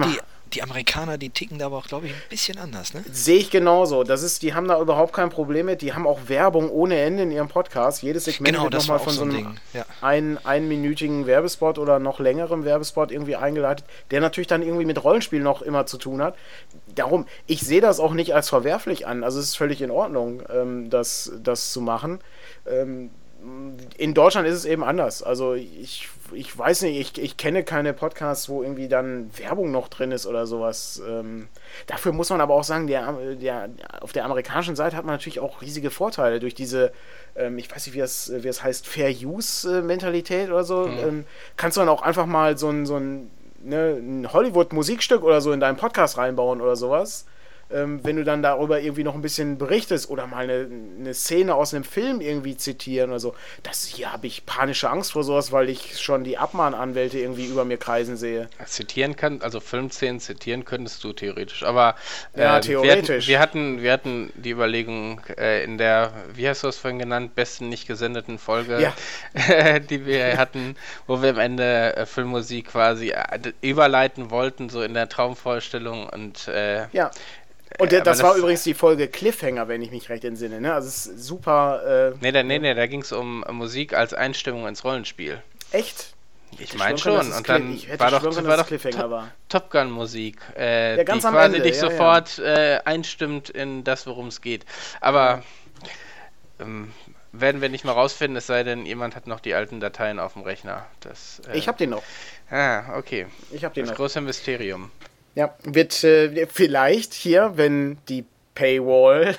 die Amerikaner, die ticken da aber auch, glaube ich, ein bisschen anders, ne? Sehe ich genauso. Das ist, die haben da überhaupt kein Problem mit. Die haben auch Werbung ohne Ende in ihrem Podcast. Jedes Segment Genau, wird das nochmal war auch von so so ein einem Ding, ja. ein, einminütigen Werbespot oder noch längerem Werbespot irgendwie eingeleitet, der natürlich dann irgendwie mit Rollenspiel noch immer zu tun hat. Darum, ich sehe das auch nicht als verwerflich an. Also es ist völlig in Ordnung, ähm, das, das zu machen. Ähm, in Deutschland ist es eben anders. Also ich, ich weiß nicht, ich, ich kenne keine Podcasts, wo irgendwie dann Werbung noch drin ist oder sowas. Ähm, dafür muss man aber auch sagen, der, der, auf der amerikanischen Seite hat man natürlich auch riesige Vorteile durch diese, ähm, ich weiß nicht, wie es, wie es heißt, Fair-Use-Mentalität oder so. Mhm. Ähm, kannst du dann auch einfach mal so ein, so ein, ne, ein Hollywood-Musikstück oder so in deinen Podcast reinbauen oder sowas. Ähm, wenn du dann darüber irgendwie noch ein bisschen berichtest oder mal eine, eine Szene aus einem Film irgendwie zitieren oder so. Das hier habe ich panische Angst vor sowas, weil ich schon die Abmahnanwälte irgendwie über mir kreisen sehe. Zitieren kann, also Filmszenen zitieren könntest du theoretisch, aber äh, ja, theoretisch. Wir hatten, wir hatten, wir hatten die Überlegung äh, in der, wie hast du es vorhin genannt, besten nicht gesendeten Folge, ja. die wir hatten, wo wir am Ende äh, Filmmusik quasi äh, überleiten wollten, so in der Traumvorstellung und äh, ja. Und äh, das, das war übrigens die Folge Cliffhanger, wenn ich mich recht entsinne, ne? Also es ist super... Äh, nee, da, nee, nee, da ging es um Musik als Einstimmung ins Rollenspiel. Echt? Ich meine schon. Und dann ich war doch, können, war doch Cliffhanger Top, war. Top Gun Musik, äh, ja, ganz die am quasi Ende. dich ja, sofort ja. Äh, einstimmt in das, worum es geht. Aber ähm, werden wir nicht mal rausfinden, es sei denn, jemand hat noch die alten Dateien auf dem Rechner. Das, äh, ich habe den noch. Ah, okay. Ich habe den das noch. große Mysterium. Ja, wird äh, vielleicht hier, wenn die Paywall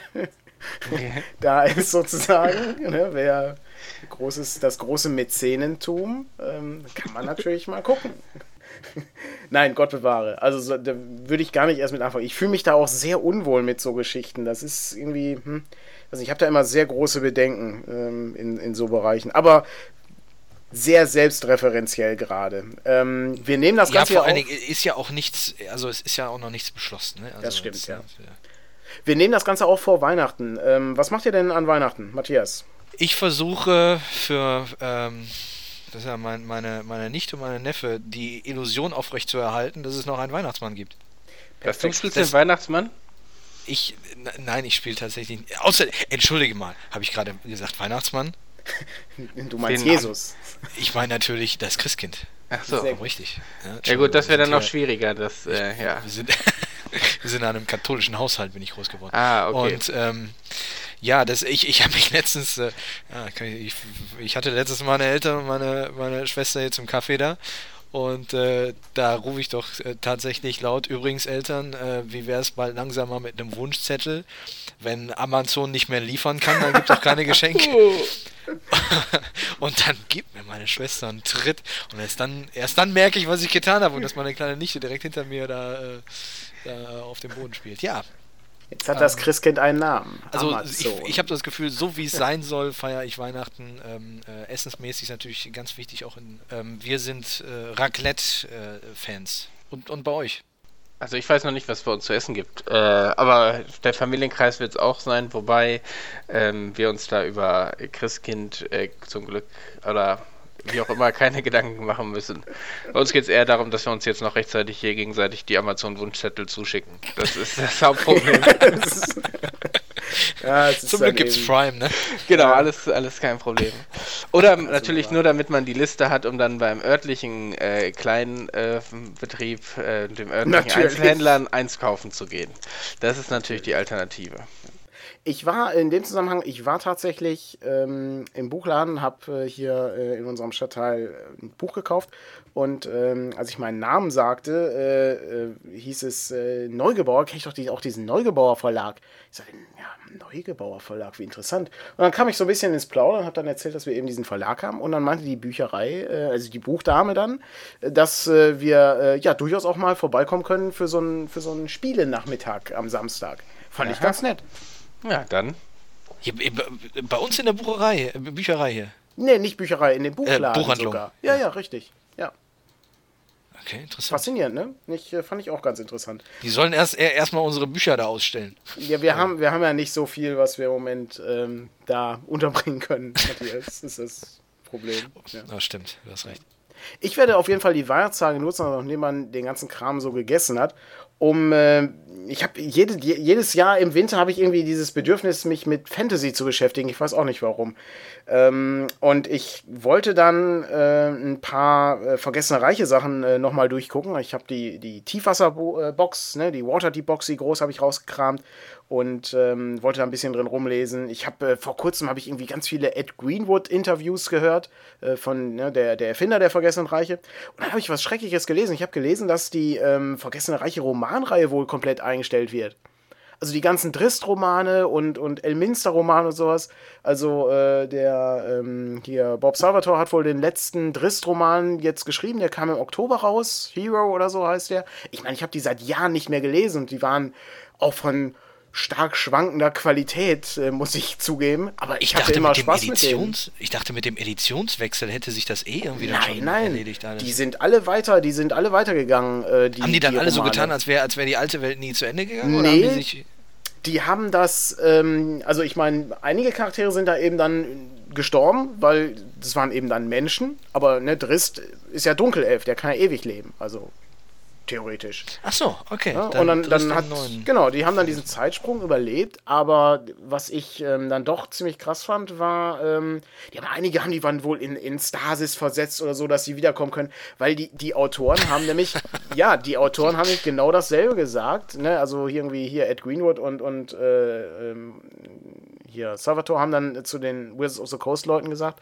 da ist sozusagen, ne, wer großes, das große Mäzenentum, ähm, kann man natürlich mal gucken. Nein, Gott bewahre. Also so, da würde ich gar nicht erst mit anfangen. Ich fühle mich da auch sehr unwohl mit so Geschichten. Das ist irgendwie, hm, also ich habe da immer sehr große Bedenken ähm, in, in so Bereichen. Aber sehr selbstreferenziell gerade. Ähm, wir nehmen das ja, Ganze vor ja allen auch... Dingen ist ja auch nichts, also es ist ja auch noch nichts beschlossen. Ne? Also das stimmt, es, ja. ja. Wir nehmen das Ganze auch vor Weihnachten. Ähm, was macht ihr denn an Weihnachten, Matthias? Ich versuche für ähm, das ist ja mein, meine, meine Nichte und meine Neffe die Illusion aufrechtzuerhalten, dass es noch einen Weihnachtsmann gibt. Das du spielst den Weihnachtsmann? Ich, n- nein, ich spiele tatsächlich, außer, entschuldige mal, habe ich gerade gesagt Weihnachtsmann? Du meinst Den Jesus. Ich meine natürlich das Christkind. Ach so. Sehr richtig. Ja, ja gut, das wäre dann noch ja, schwieriger. Das, äh, ja. Wir sind, wir sind in einem katholischen Haushalt, bin ich groß geworden. Ah, okay. Und ähm, ja, das, ich, ich habe mich letztens, äh, ja, kann ich, ich, ich hatte letztes Mal meine Eltern und meine, meine Schwester jetzt im Café da. Und äh, da rufe ich doch äh, tatsächlich laut, übrigens Eltern, äh, wie wäre es bald langsamer mit einem Wunschzettel? Wenn Amazon nicht mehr liefern kann, dann gibt es auch keine Geschenke. Und dann gibt mir meine Schwester einen Tritt. Und erst dann, erst dann merke ich, was ich getan habe und dass meine kleine Nichte direkt hinter mir da, äh, da auf dem Boden spielt. Ja. Jetzt hat das Christkind einen Namen. Also Amazon. ich, ich habe das Gefühl, so wie es sein soll, feiere ich Weihnachten. Ähm, äh, essensmäßig ist natürlich ganz wichtig auch in, ähm, wir sind äh, Raclette-Fans. Äh, und, und bei euch? Also ich weiß noch nicht, was es bei uns zu essen gibt, äh, aber der Familienkreis wird es auch sein, wobei ähm, wir uns da über Christkind äh, zum Glück oder wie auch immer keine Gedanken machen müssen. Bei uns geht es eher darum, dass wir uns jetzt noch rechtzeitig hier gegenseitig die Amazon-Wunschzettel zuschicken. Das ist das Hauptproblem. Ja, es ist Zum Glück gibt es Prime, ne? Genau, alles, alles kein Problem. Oder natürlich nur, damit man die Liste hat, um dann beim örtlichen äh, kleinen äh, Betrieb, äh, dem örtlichen Natürlich. Einzelhändlern eins kaufen zu gehen. Das ist natürlich die Alternative. Ich war in dem Zusammenhang, ich war tatsächlich ähm, im Buchladen, habe äh, hier äh, in unserem Stadtteil äh, ein Buch gekauft und ähm, als ich meinen Namen sagte, äh, äh, hieß es äh, Neugebauer, kenne ich doch die, auch diesen Neugebauer Verlag. Ich sagte, ja, Neugebauer Verlag, wie interessant. Und dann kam ich so ein bisschen ins Plaudern und habe dann erzählt, dass wir eben diesen Verlag haben und dann meinte die Bücherei, äh, also die Buchdame dann, äh, dass äh, wir äh, ja durchaus auch mal vorbeikommen können für so einen für so einen Spielenachmittag am Samstag. Fand Aha. ich ganz nett. Ja, dann. Hier, bei uns in der Bucherei, äh, Bücherei hier. Nee, nicht Bücherei, in dem Buchladen Äh, Buchhandlung. sogar. Ja, ja, richtig. Ja. Okay, interessant. Faszinierend, ne? Ich, äh, fand ich auch ganz interessant. Die sollen erst äh, erstmal unsere Bücher da ausstellen. Ja, wir, ja. Haben, wir haben ja nicht so viel, was wir im Moment ähm, da unterbringen können. Das ist das Problem. Ja. Ah, stimmt, du hast recht. Ich werde auf jeden Fall die Weihnachtstage nutzen, nachdem man den ganzen Kram so gegessen hat, um, äh, ich habe jede, jedes Jahr im Winter habe ich irgendwie dieses Bedürfnis, mich mit Fantasy zu beschäftigen. Ich weiß auch nicht warum. Ähm, und ich wollte dann äh, ein paar äh, vergessene reiche Sachen äh, nochmal durchgucken. Ich habe die, die Tiefwasserbox, ne, die Waterdeep-Box, die groß, habe ich rausgekramt und ähm, wollte da ein bisschen drin rumlesen. Ich habe äh, vor kurzem habe ich irgendwie ganz viele Ed Greenwood-Interviews gehört äh, von ne, der, der Erfinder der Vergessenen Reiche. Und dann habe ich was Schreckliches gelesen. Ich habe gelesen, dass die ähm, Vergessene Reiche Romanreihe wohl komplett eingestellt wird. Also die ganzen Drist-Romane und, und Elminster-Romane und sowas. Also äh, der ähm, hier Bob Salvatore hat wohl den letzten Drist-Roman jetzt geschrieben. Der kam im Oktober raus. Hero oder so heißt der. Ich meine, ich habe die seit Jahren nicht mehr gelesen und die waren auch von stark schwankender Qualität, äh, muss ich zugeben. Aber ich, ich hatte dachte, immer mit Spaß dem Editions, mit denen. Ich dachte, mit dem Editionswechsel hätte sich das eh irgendwie dann nein, schon nein. erledigt. Alles. Die sind alle weiter, die sind alle weitergegangen. Äh, die, haben die dann die alle Romane. so getan, als wäre als wär die alte Welt nie zu Ende gegangen? Nee, oder haben die sich die haben das, ähm, also ich meine, einige Charaktere sind da eben dann gestorben, weil das waren eben dann Menschen. Aber ne, Drist ist ja Dunkelelf, der kann ja ewig leben. Also theoretisch. Ach so, okay. Ja, dann und dann, dann hat, genau, die haben dann diesen Zeitsprung überlebt, aber was ich ähm, dann doch ziemlich krass fand, war, ähm, die haben einige haben die waren wohl in, in Stasis versetzt oder so, dass sie wiederkommen können, weil die, die Autoren haben nämlich, ja, die Autoren haben nämlich genau dasselbe gesagt, ne, also irgendwie hier Ed Greenwood und, und äh, ähm, hier Salvatore haben dann zu den Wizards of the Coast Leuten gesagt,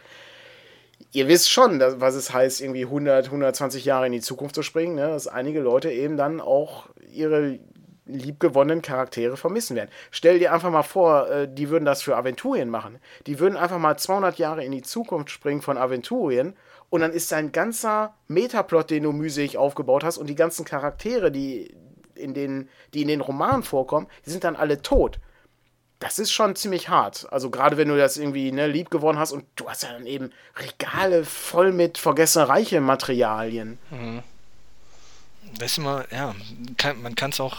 ihr wisst schon, was es heißt, irgendwie hundert, hundertzwanzig Jahre in die Zukunft zu springen, ne? Dass einige Leute eben dann auch ihre liebgewonnenen Charaktere vermissen werden. Stell dir einfach mal vor, die würden das für Aventurien machen. Die würden einfach mal zweihundert Jahre in die Zukunft springen von Aventurien und dann ist dein ganzer Metaplot, den du mühselig aufgebaut hast und die ganzen Charaktere, die in den, die in den Romanen vorkommen, die sind dann alle tot. Das ist schon ziemlich hart. Also gerade wenn du das irgendwie ne, lieb gewonnen hast und du hast ja dann eben Regale voll mit vergessene reiche Materialien. Mhm. Weißt du mal, ja, kann, man kann es auch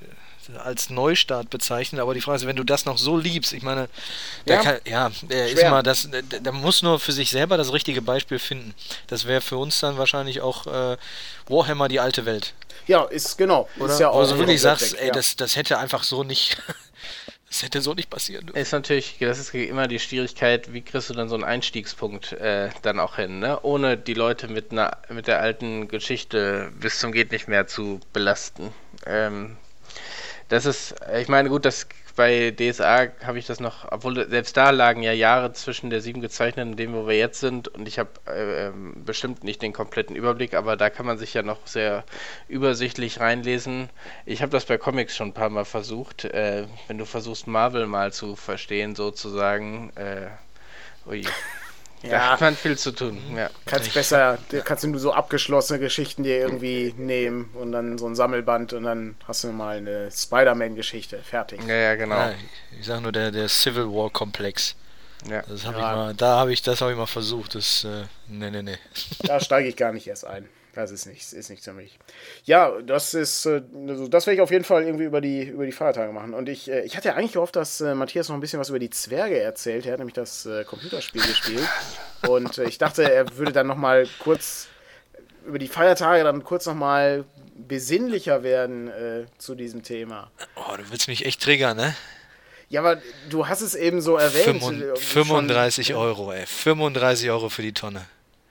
als Neustart bezeichnen, aber die Frage ist, wenn du das noch so liebst, ich meine, da ja, kann, ja äh, ist mal das, da, da muss nur für sich selber das richtige Beispiel finden. Das wäre für uns dann wahrscheinlich auch äh, Warhammer die alte Welt. Ja, ist genau. Oder? Ist ja auch also wirklich sagst, weg, ey, ja. das, das hätte einfach so nicht... Das hätte so nicht passieren dürfen. Ist natürlich, das ist immer die Schwierigkeit, wie kriegst du dann so einen Einstiegspunkt äh, dann auch hin, ne? Ohne die Leute mit einer mit der alten Geschichte bis zum geht nicht mehr zu belasten. Ähm, das ist, ich meine, gut, das bei D S A habe ich das noch, obwohl selbst da lagen ja Jahre zwischen der sieben gezeichneten und dem, wo wir jetzt sind, und ich habe äh, bestimmt nicht den kompletten Überblick, aber da kann man sich ja noch sehr übersichtlich reinlesen. Ich habe das bei Comics schon ein paar Mal versucht. Äh, wenn du versuchst, Marvel mal zu verstehen, sozusagen, äh, ui. Da Ja, hat man viel zu tun, ja. kannst besser, kannst du nur so abgeschlossene Geschichten dir irgendwie nehmen und dann so ein Sammelband und dann hast du mal eine Spider-Man-Geschichte. Fertig. Ja, ja, genau. Ja, ich sag nur der, der Civil War Komplex. Ja. Das habe Ja. ich mal, da habe ich, das habe ich mal versucht. Das, äh, nee, nee, nee. Da steige ich gar nicht erst ein. Das ist nichts, ist nichts für mich. Ja, das ist, äh, also das werde ich auf jeden Fall irgendwie über die, über die Feiertage machen. Und ich, äh, ich hatte ja eigentlich gehofft, dass äh, Matthias noch ein bisschen was über die Zwerge erzählt. Er hat nämlich das äh, Computerspiel gespielt. Und äh, ich dachte, er würde dann nochmal kurz über die Feiertage dann kurz nochmal besinnlicher werden äh, zu diesem Thema. Oh, du willst mich echt triggern, ne? Ja, aber du hast es eben so erwähnt. Fünfund- äh, fünfunddreißig schon, Euro, ey. fünfunddreißig Euro für die Tonne.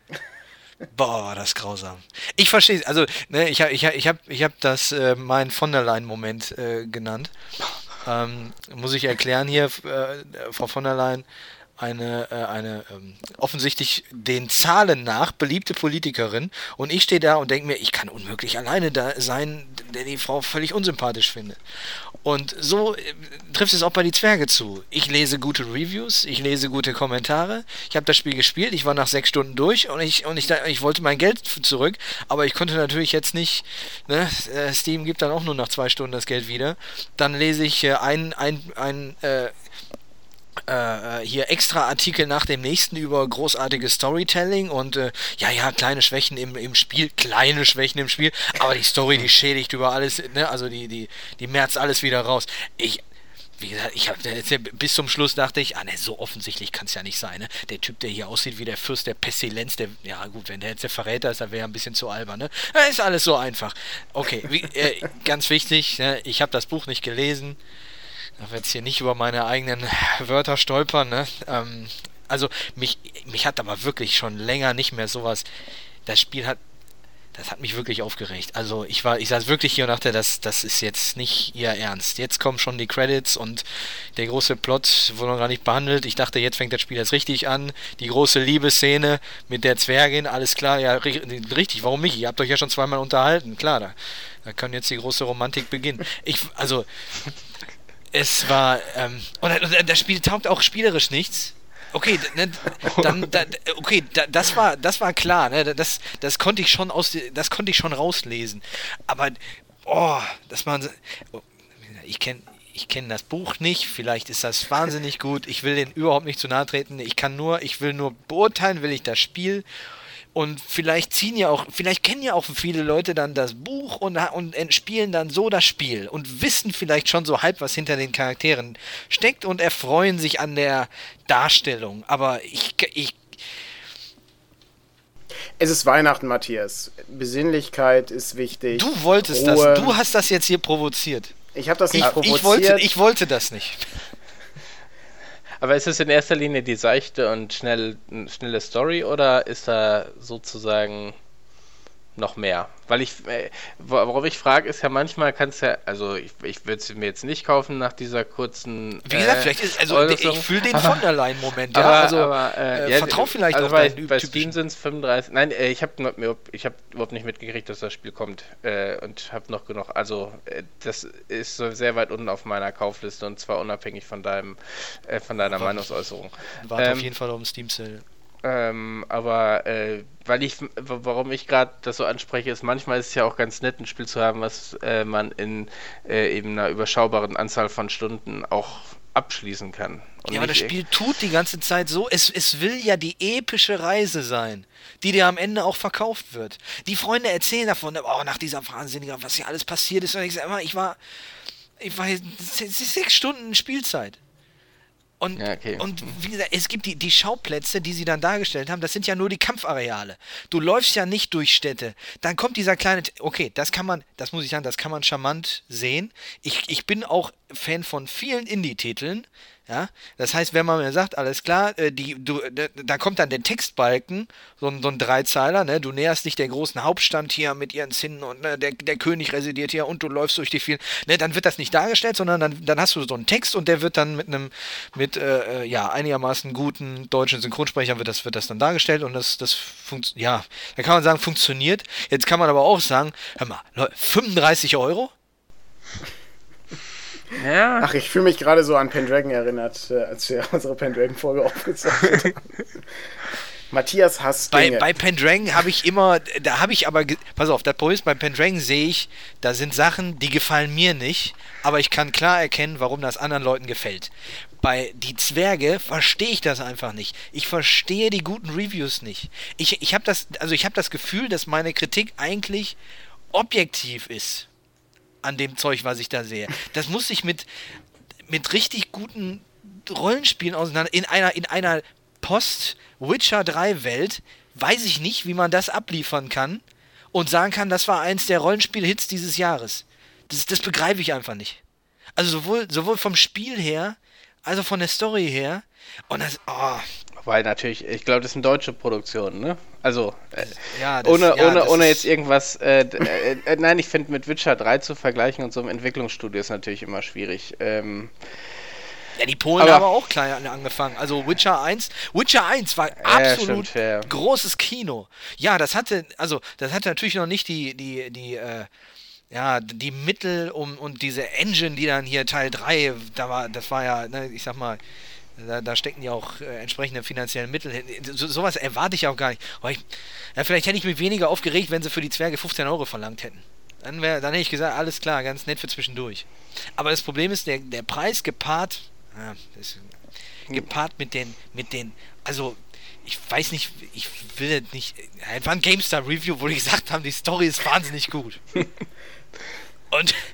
Boah, das ist grausam. Ich verstehe es. Also, ne, ich habe ich hab, ich hab, ich hab das äh, mein von der Leyen-Moment äh, genannt. Ähm, muss ich erklären hier, äh, Frau von der Leyen, eine, äh, eine ähm, offensichtlich den Zahlen nach beliebte Politikerin, und ich stehe da und denke mir, ich kann unmöglich alleine da sein, der die Frau völlig unsympathisch findet. Und so äh, trifft es auch bei die Zwerge zu. Ich lese gute Reviews, ich lese gute Kommentare, ich habe das Spiel gespielt, ich war nach sechs Stunden durch und ich und ich, ich wollte mein Geld zurück, aber ich konnte natürlich jetzt nicht, ne, Steam gibt dann auch nur nach zwei Stunden das Geld wieder. Dann lese ich äh, ein, ein, ein äh, Äh, hier extra Artikel nach dem nächsten über großartiges Storytelling und äh, ja, ja, kleine Schwächen im, im Spiel, kleine Schwächen im Spiel, aber die Story, die schädigt über alles, ne, also die, die, die merzt alles wieder raus. Ich, wie gesagt, ich hab, bis zum Schluss dachte ich, ah ne, so offensichtlich kann es ja nicht sein, ne? Der Typ, der hier aussieht wie der Fürst der Pestilenz, der, ja gut, wenn der jetzt der Verräter ist, dann wäre er ein bisschen zu albern, ne? Ja, ist alles so einfach. Okay, wie, äh, ganz wichtig, ne? Ich habe das Buch nicht gelesen, ich darf jetzt hier nicht über meine eigenen Wörter stolpern, ne? Ähm, also mich, mich hat aber wirklich schon länger nicht mehr sowas, das Spiel hat Das hat mich wirklich aufgeregt. Also ich war, ich saß wirklich hier und dachte, das, das ist jetzt nicht ihr Ernst. Jetzt kommen schon die Credits und der große Plot wurde noch gar nicht behandelt. Ich dachte, jetzt fängt das Spiel jetzt richtig an. Die große Liebesszene mit der Zwergin, alles klar, ja richtig, warum nicht? Ihr habt euch ja schon zweimal unterhalten, klar, da, da kann jetzt die große Romantik beginnen. Ich, also, es war, ähm, und, und das Spiel taugt auch spielerisch nichts. Okay, ne, dann, da, okay, da, das war, das war klar, ne, das, das konnte ich schon aus, das konnte ich schon rauslesen. Aber, oh, dass man, ich kenne, ich kenne das Buch nicht. Vielleicht ist das wahnsinnig gut. Ich will den überhaupt nicht zu nahe treten. Ich kann nur, ich will nur beurteilen, will ich das Spiel. Und vielleicht ziehen ja auch, vielleicht kennen ja auch viele Leute dann das Buch und, und spielen dann so das Spiel und wissen vielleicht schon so halb, was hinter den Charakteren steckt und erfreuen sich an der Darstellung. Aber ich, ich Es ist Weihnachten, Matthias. Besinnlichkeit ist wichtig. Du wolltest Ruhe. das, du hast das jetzt hier provoziert. Ich habe das nicht ich, provoziert. Ich wollte, ich wollte das nicht. Aber ist es in erster Linie die seichte und schnell, schnelle Story oder ist da sozusagen noch mehr? Weil ich, äh, worauf ich frage, ist ja manchmal kannst ja, also ich, ich würde es mir jetzt nicht kaufen nach dieser kurzen. Wie gesagt, äh, vielleicht ist, also ich fühle den von der Leyen-Moment, ja. Aber, also aber, äh, äh, ja, vertrau vielleicht also auch bei, deinen bei typischen- Steam sind es fünfunddreißig. Nein, äh, ich habe ich hab überhaupt nicht mitgekriegt, dass das Spiel kommt äh, und habe noch genug. Also äh, das ist so sehr weit unten auf meiner Kaufliste und zwar unabhängig von deinem, äh, von deiner Warte. Meinungsäußerung. Warte ähm, auf jeden Fall auf den Steam-Sale. Ähm, aber äh, weil ich, w- warum ich gerade das so anspreche, ist, manchmal ist es ja auch ganz nett, ein Spiel zu haben, was äh, man in äh, eben einer überschaubaren Anzahl von Stunden auch abschließen kann. Und Ja, aber das nicht Spiel tut die ganze Zeit so, es, es will ja die epische Reise sein, die dir am Ende auch verkauft wird. Die Freunde erzählen davon, oh, nach dieser Wahnsinniger, was hier alles passiert ist. Und ich sag immer, ich war, ich war sechs sechs Stunden Spielzeit. Und, Ja, okay. und wie gesagt, es gibt die, die Schauplätze, die sie dann dargestellt haben, das sind ja nur die Kampfareale. Du läufst ja nicht durch Städte. Dann kommt dieser kleine, okay, das kann man, das muss ich sagen, das kann man charmant sehen. Ich, ich bin auch Fan von vielen Indie-Titeln. Ja, das heißt, wenn man mir sagt, alles klar, äh, die, du, da, da kommt dann der Textbalken, so ein, so ein Dreizeiler, ne, du näherst dich der großen Hauptstadt hier mit ihren Zinnen und ne, der, der König residiert hier und du läufst durch die vielen, ne, dann wird das nicht dargestellt, sondern dann, dann hast du so einen Text und der wird dann mit einem, mit, äh, ja, einigermaßen guten deutschen Synchronsprechern wird das, wird das dann dargestellt und das, das funktioniert, ja, da kann man sagen, funktioniert. Jetzt kann man aber auch sagen, hör mal, Leute, fünfunddreißig Euro? Ja. Ach, ich fühle mich gerade so an Pendragon erinnert, äh, als wir unsere Pendragon-Folge aufgezeichnet haben. Matthias hasst Bei, Dinge. bei Pendragon habe ich immer, da habe ich aber, ge- pass auf, das Problem ist, bei Pendragon sehe ich, da sind Sachen, die gefallen mir nicht, aber ich kann klar erkennen, warum das anderen Leuten gefällt. Bei die Zwerge verstehe ich das einfach nicht. Ich verstehe die guten Reviews nicht. Ich, ich habe das, also ich habe das Gefühl, dass meine Kritik eigentlich objektiv ist an dem Zeug, was ich da sehe. Das muss sich mit, mit richtig guten Rollenspielen auseinander, in einer, in einer Post-Witcher drei Welt, weiß ich nicht, wie man das abliefern kann und sagen kann, das war eins der Rollenspiel-Hits dieses Jahres. Das, das begreife ich einfach nicht. Also sowohl, sowohl vom Spiel her, also von der Story her, und das, oh, Weil natürlich, ich glaube, das sind deutsche Produktionen, ne? Also, äh, ja, das, ohne, ja, ohne, das ohne ist- jetzt irgendwas, äh, d- äh, äh, nein, ich finde mit Witcher drei zu vergleichen und so im Entwicklungsstudio ist natürlich immer schwierig. Ähm, Ja, die Polen Aber- haben auch klein angefangen. Also Witcher eins, Witcher eins war absolut stimmt, ja. großes Kino. Ja, das hatte, also das hatte natürlich noch nicht die, die, die, äh, ja, die Mittel um und diese Engine, die dann hier Teil drei, da war, das war ja, ne, ich sag mal, da, da stecken ja auch äh, entsprechende finanziellen Mittel hin. So, sowas erwarte ich auch gar nicht. Aber ich, ja, vielleicht hätte ich mich weniger aufgeregt, wenn sie für die Zwerge fünfzehn Euro verlangt hätten. Dann, wär, dann hätte ich gesagt, alles klar, ganz nett für zwischendurch. Aber das Problem ist, der, der Preis gepaart, ja, das, gepaart mit den, mit den, also ich weiß nicht, ich will jetzt nicht, es war ein GameStar-Review, wo die gesagt haben, die Story ist wahnsinnig gut. Und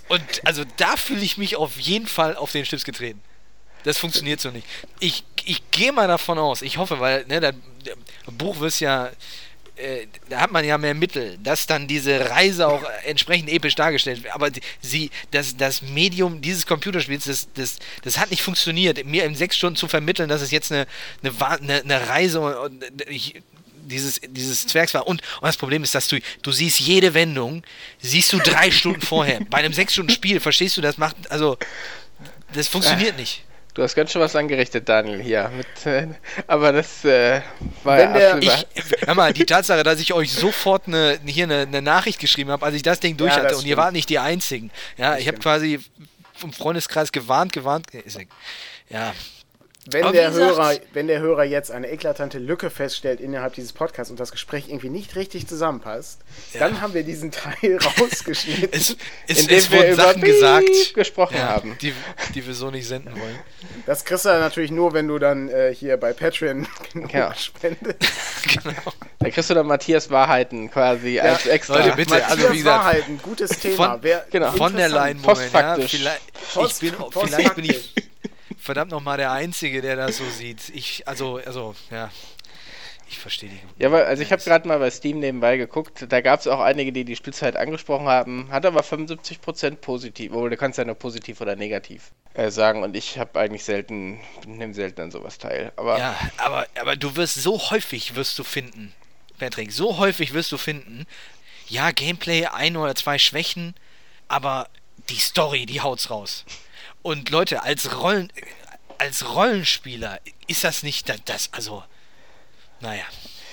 Und also da fühle ich mich auf jeden Fall auf den Stips getreten. Das funktioniert so nicht. Ich, ich gehe mal davon aus, ich hoffe, weil ne, das Buch wird ja, äh, da hat man ja mehr Mittel, dass dann diese Reise auch entsprechend episch dargestellt wird. Aber die, sie, das, das Medium dieses Computerspiels, das, das, das hat nicht funktioniert. Mir in sechs Stunden zu vermitteln, dass es jetzt eine, eine, eine Reise und ich, dieses, dieses Zwergs war. Und, und das Problem ist, dass du, du siehst jede Wendung, siehst du drei Stunden vorher. Bei einem sechs Stunden Spiel, verstehst du, das macht, also, das funktioniert nicht. Du hast ganz schön was angerichtet, Daniel, hier. Mit, äh, aber das äh, war Wenn ja der- absehbar. Ich, hör mal, die Tatsache, dass ich euch sofort eine, hier eine, eine Nachricht geschrieben habe, als ich das Ding durch Ja, hatte, das und ihr stimmt. wart nicht die Einzigen. Ja, ich habe stimmt. quasi vom Freundeskreis gewarnt, gewarnt. Ist weg. Ja, Wenn Aber der, wie gesagt- Hörer, wenn der Hörer jetzt eine eklatante Lücke feststellt innerhalb dieses Podcasts und das Gespräch irgendwie nicht richtig zusammenpasst, Ja. dann haben wir diesen Teil rausgeschnitten. es, es, Indem es wir wurden über Sachen Piep gesagt, gesprochen ja, haben. die, die wir so nicht senden wollen. Das kriegst du natürlich nur, wenn du dann äh, hier bei Patreon genug Ja. spendest. Genau. Da kriegst du dann Matthias Wahrheiten quasi als extra. Leute, bitte. Matthias also wie gesagt, Wahrheiten, gutes Thema. von- Wer, genau. Von der interessant. Leyen-Moment, ja, Postfaktisch. vielleicht, Post- ich bin, postfaktisch. vielleicht bin ich verdammt nochmal der Einzige, der das so sieht. Ich, also, also, ja, ich verstehe die. Ja, aber also ich habe gerade mal bei Steam nebenbei geguckt, da gab es auch einige, die die Spielzeit angesprochen haben, hat aber fünfundsiebzig Prozent positiv, obwohl du kannst ja nur positiv oder negativ äh, sagen und ich habe eigentlich selten, nehme selten an sowas teil, aber Ja, aber, aber du wirst so häufig, wirst du finden, Patrick, so häufig wirst du finden, ja, Gameplay, ein oder zwei Schwächen, aber die Story, die haut's raus. Und Leute, als Rollen, als Rollenspieler ist das nicht das, das also, naja.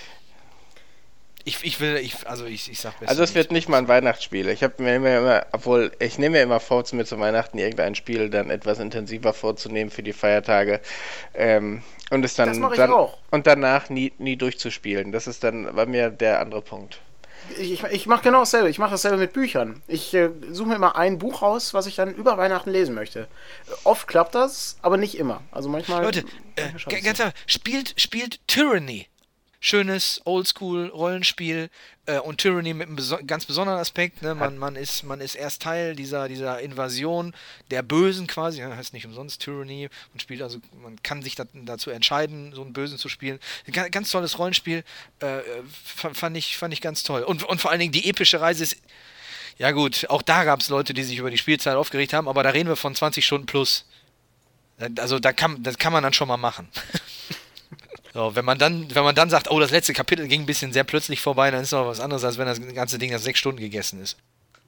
Ich, ich will, ich, also ich, ich sag besser also es wird nicht mal ein Weihnachtsspiel. Ich habe mir immer, obwohl ich nehme mir immer vor, zu mir zu Weihnachten irgendein Spiel dann etwas intensiver vorzunehmen für die Feiertage ähm, und es dann, Das mach ich dann auch. und danach nie, nie durchzuspielen. Das ist dann bei mir der andere Punkt. Ich, ich mache genau dasselbe. Ich mache dasselbe mit Büchern. Ich äh, suche mir immer ein Buch raus, was ich dann über Weihnachten lesen möchte. Äh, Oft klappt das, aber nicht immer. Also manchmal. Leute, äh, manchmal schaut g- es ganz so. einfach, spielt, spielt Tyranny. Schönes Oldschool-Rollenspiel äh, und Tyranny mit einem beso ganz besonderen Aspekt. Ne? Man, man, ist, man ist erst Teil dieser, dieser Invasion der Bösen quasi. Ja, heißt nicht umsonst Tyranny. Man spielt also, man kann sich da, dazu entscheiden, so einen Bösen zu spielen. Ganz, ganz tolles Rollenspiel. Äh, fand, fand, ich, fand ich ganz toll. Und, und vor allen Dingen die epische Reise ist. Ja, gut, auch da gab es Leute, die sich über die Spielzeit aufgeregt haben, aber da reden wir von zwanzig Stunden plus. Also, da kann, das kann man dann schon mal machen. So, wenn man dann, wenn man dann sagt, oh, das letzte Kapitel ging ein bisschen sehr plötzlich vorbei, dann ist doch was anderes, als wenn das ganze Ding nach sechs Stunden gegessen ist.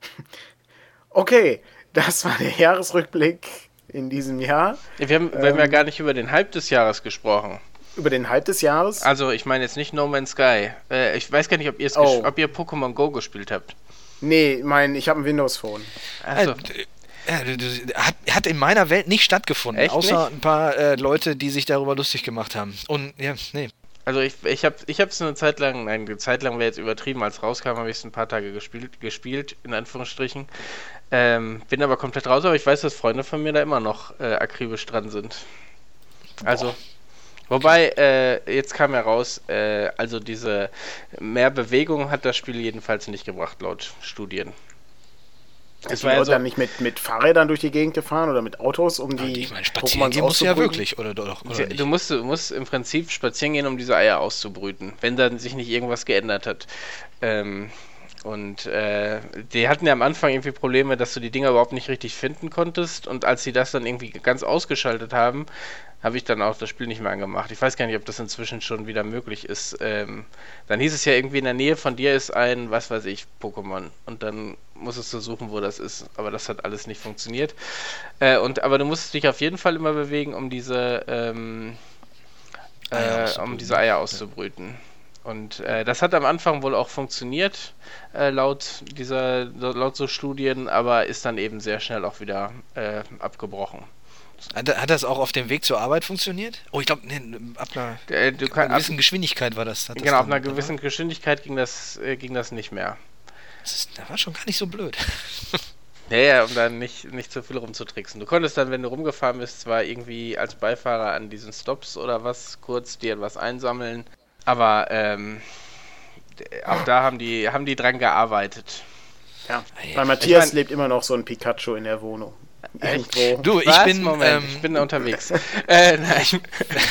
Okay, das war der Jahresrückblick in diesem Jahr. Wir haben, wir haben ja gar nicht über den Hype des Jahres gesprochen. Über den Hype des Jahres. Also ich meine jetzt nicht No Man's Sky. Äh, ich weiß gar nicht, ob, ihr's Oh. gesch- ob ihr Pokémon Go gespielt habt. Nee, mein, ich habe ein Windows-Phone. Also, Äh, ja, du- du- hat, hat in meiner Welt nicht stattgefunden, Echt außer nicht? ein paar äh, Leute, die sich darüber lustig gemacht haben. Und ja, nee. also ich, ich habe ich es eine Zeit lang, nein, eine Zeit lang wäre jetzt übertrieben, als rauskam, habe ich es ein paar Tage gespielt, gespielt in Anführungsstrichen. Ähm, bin aber komplett raus, aber ich weiß, dass Freunde von mir da immer noch äh, akribisch dran sind. Also, wobei, äh, jetzt kam ja raus, äh, also diese mehr Bewegung hat das Spiel jedenfalls nicht gebracht, laut Studien. Es Sind war die ja Leute so, dann nicht mit, mit Fahrrädern durch die Gegend gefahren oder mit Autos, um die Ich meine, spazieren Pokémons gehen musst du ja auszubrüten? wirklich, oder doch? Oder Ja, nicht? du musst, du musst im Prinzip spazieren gehen, um diese Eier auszubrüten, wenn dann sich nicht irgendwas geändert hat. Ähm, und äh, die hatten ja am Anfang irgendwie Probleme, dass du die Dinger überhaupt nicht richtig finden konntest. Und als sie das dann irgendwie ganz ausgeschaltet haben, habe ich dann auch das Spiel nicht mehr angemacht. Ich weiß gar nicht, ob das inzwischen schon wieder möglich ist. Ähm, dann hieß es ja irgendwie, in der Nähe von dir ist ein, was weiß ich, Pokémon. Und dann musstest du suchen, wo das ist. Aber das hat alles nicht funktioniert. Äh, und, aber du musst dich auf jeden Fall immer bewegen, um diese, ähm, Eier äh, um auszubrüten. diese Eier auszubrüten. Und äh, das hat am Anfang wohl auch funktioniert, äh, laut dieser, laut so Studien, aber ist dann eben sehr schnell auch wieder äh, abgebrochen. Hat, hat das auch auf dem Weg zur Arbeit funktioniert? Oh, ich glaube, nee, ab einer, Äh, du einer kann, ab, gewissen Geschwindigkeit war das. Hat das genau, auf dann- einer gewissen Geschwindigkeit ging das, äh, ging das nicht mehr. Das, ist, das war schon gar nicht so blöd. Ja, ja, um dann nicht, nicht zu viel rumzutricksen. Du konntest dann, wenn du rumgefahren bist, zwar irgendwie als Beifahrer an diesen Stops oder was, kurz dir etwas einsammeln, aber ähm, auch da haben die, haben die dran gearbeitet. Ja, bei Matthias ich mein, lebt immer noch so ein Pikachu in der Wohnung. Irgendwo. Du, ich Was? bin Moment, ähm, ich bin unterwegs. äh, nein.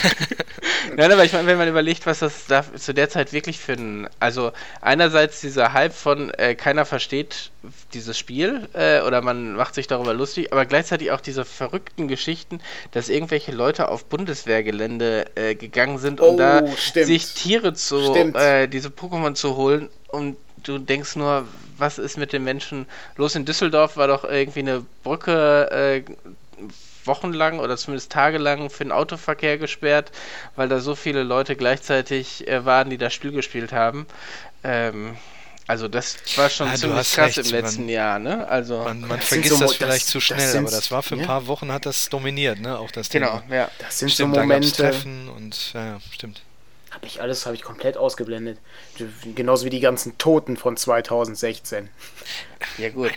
nein, aber ich meine, wenn man überlegt, was das da zu der Zeit wirklich für ein, also einerseits dieser Hype von äh, keiner versteht dieses Spiel äh, oder man macht sich darüber lustig, aber gleichzeitig auch diese verrückten Geschichten, dass irgendwelche Leute auf Bundeswehrgelände äh, gegangen sind, um oh, da stimmt. sich Tiere zu, äh, diese Pokémon zu holen, und du denkst nur, was ist mit den Menschen los? In Düsseldorf war doch irgendwie eine Brücke äh, wochenlang oder zumindest tagelang für den Autoverkehr gesperrt, weil da so viele Leute gleichzeitig äh, waren, die das Spiel gespielt haben. Ähm, also das war schon ja, ziemlich krass recht. im letzten man, Jahr, ne? Also man, man vergisst so, das vielleicht das, zu schnell, das aber das war für ein ja. paar Wochen, hat das dominiert, ne? Auch das Thema. Genau, ja. Das sind stimmt, so Momente. Da Treffen und ja, stimmt. Habe ich alles, habe ich komplett ausgeblendet. Genauso wie die ganzen Toten von zweitausendsechzehn. Ja gut.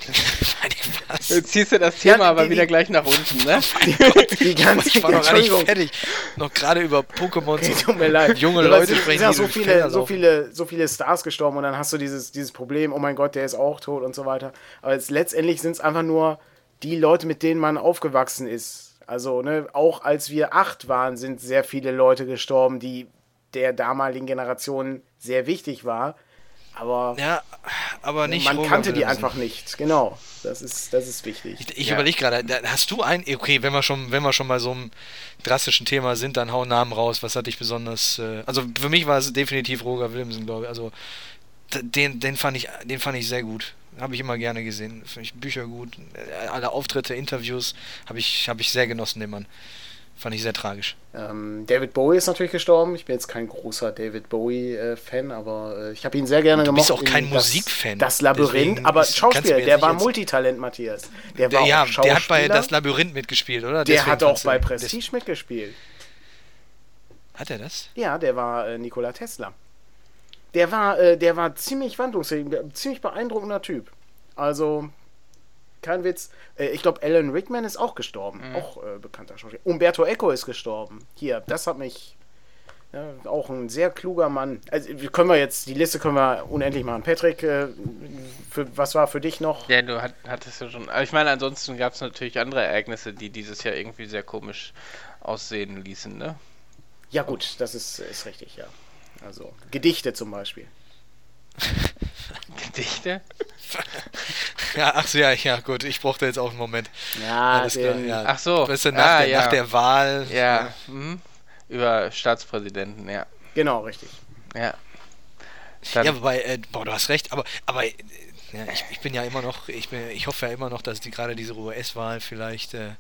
Jetzt ziehst du das Thema ja, die, aber wieder die, gleich nach unten, ne? Die, die ganze, ich war noch gar nicht fertig. Noch gerade über Pokémon. Okay, tut mir leid. Junge Leute sprechen. Es sind ja so viele, so viele, so viele Stars gestorben und dann hast du dieses, dieses Problem, oh mein Gott, der ist auch tot und so weiter. Aber jetzt, letztendlich sind es einfach nur die Leute, mit denen man aufgewachsen ist. Also, ne, auch als wir acht waren, sind sehr viele Leute gestorben, die der damaligen Generation sehr wichtig war, aber, ja, aber nicht man kannte die einfach nicht. Genau, das ist, das ist wichtig. Ich, ich ja. überlege gerade, hast du ein, okay, wenn wir schon, wenn wir schon bei so einem drastischen Thema sind, dann hau Namen raus, was hat dich besonders, äh, also für mich war es definitiv Roger Willemsen, glaube ich, also den, den fand ich, den fand ich sehr gut. Habe ich immer gerne gesehen, finde ich Bücher gut, alle Auftritte, Interviews, habe ich, habe ich sehr genossen, den Mann. Fand ich sehr tragisch. Ähm, David Bowie ist natürlich gestorben. Ich bin jetzt kein großer David Bowie-Fan, äh, aber äh, ich habe ihn sehr gerne gemocht. Du bist auch kein Musikfan. Das, das Labyrinth, aber Schauspieler, der war Multitalent, Matthias. Der war ja, auch Schauspieler. Der hat bei Das Labyrinth mitgespielt, oder? Der Deswegen hat auch bei Prestige des... mitgespielt. Hat er das? Ja, der war äh, Nikola Tesla. Der war, äh, der war ziemlich wandlungsfähig, ziemlich beeindruckender Typ. Also... Kein Witz. Ich glaube, Alan Rickman ist auch gestorben. Mhm. Auch äh, bekannter Schauspieler. Umberto Eco ist gestorben. Hier, das hat mich... Ja, auch ein sehr kluger Mann. Also können wir jetzt, die Liste können wir unendlich machen. Patrick, äh, für, was war für dich noch? Ja, du hat, hattest ja schon... Aber ich meine, ansonsten gab es natürlich andere Ereignisse, die dieses Jahr irgendwie sehr komisch aussehen ließen, ne? Ja gut, das ist, ist richtig, ja. Also, Gedichte zum Beispiel. Gedichte? Ja, ach so, ja, ja, gut, ich brauchte jetzt auch einen Moment. Ja, den, ja. Ach so. Weißt du, nach, ah, der, ja. nach der Wahl. Ja, ja. Mhm. Über Staatspräsidenten, ja. Genau, richtig. Ja. Dann ja, wobei, äh, boah, du hast recht, aber, aber ja, ich, ich bin ja immer noch, ich, bin, ich hoffe ja immer noch, dass die gerade diese U S-Wahl vielleicht, äh,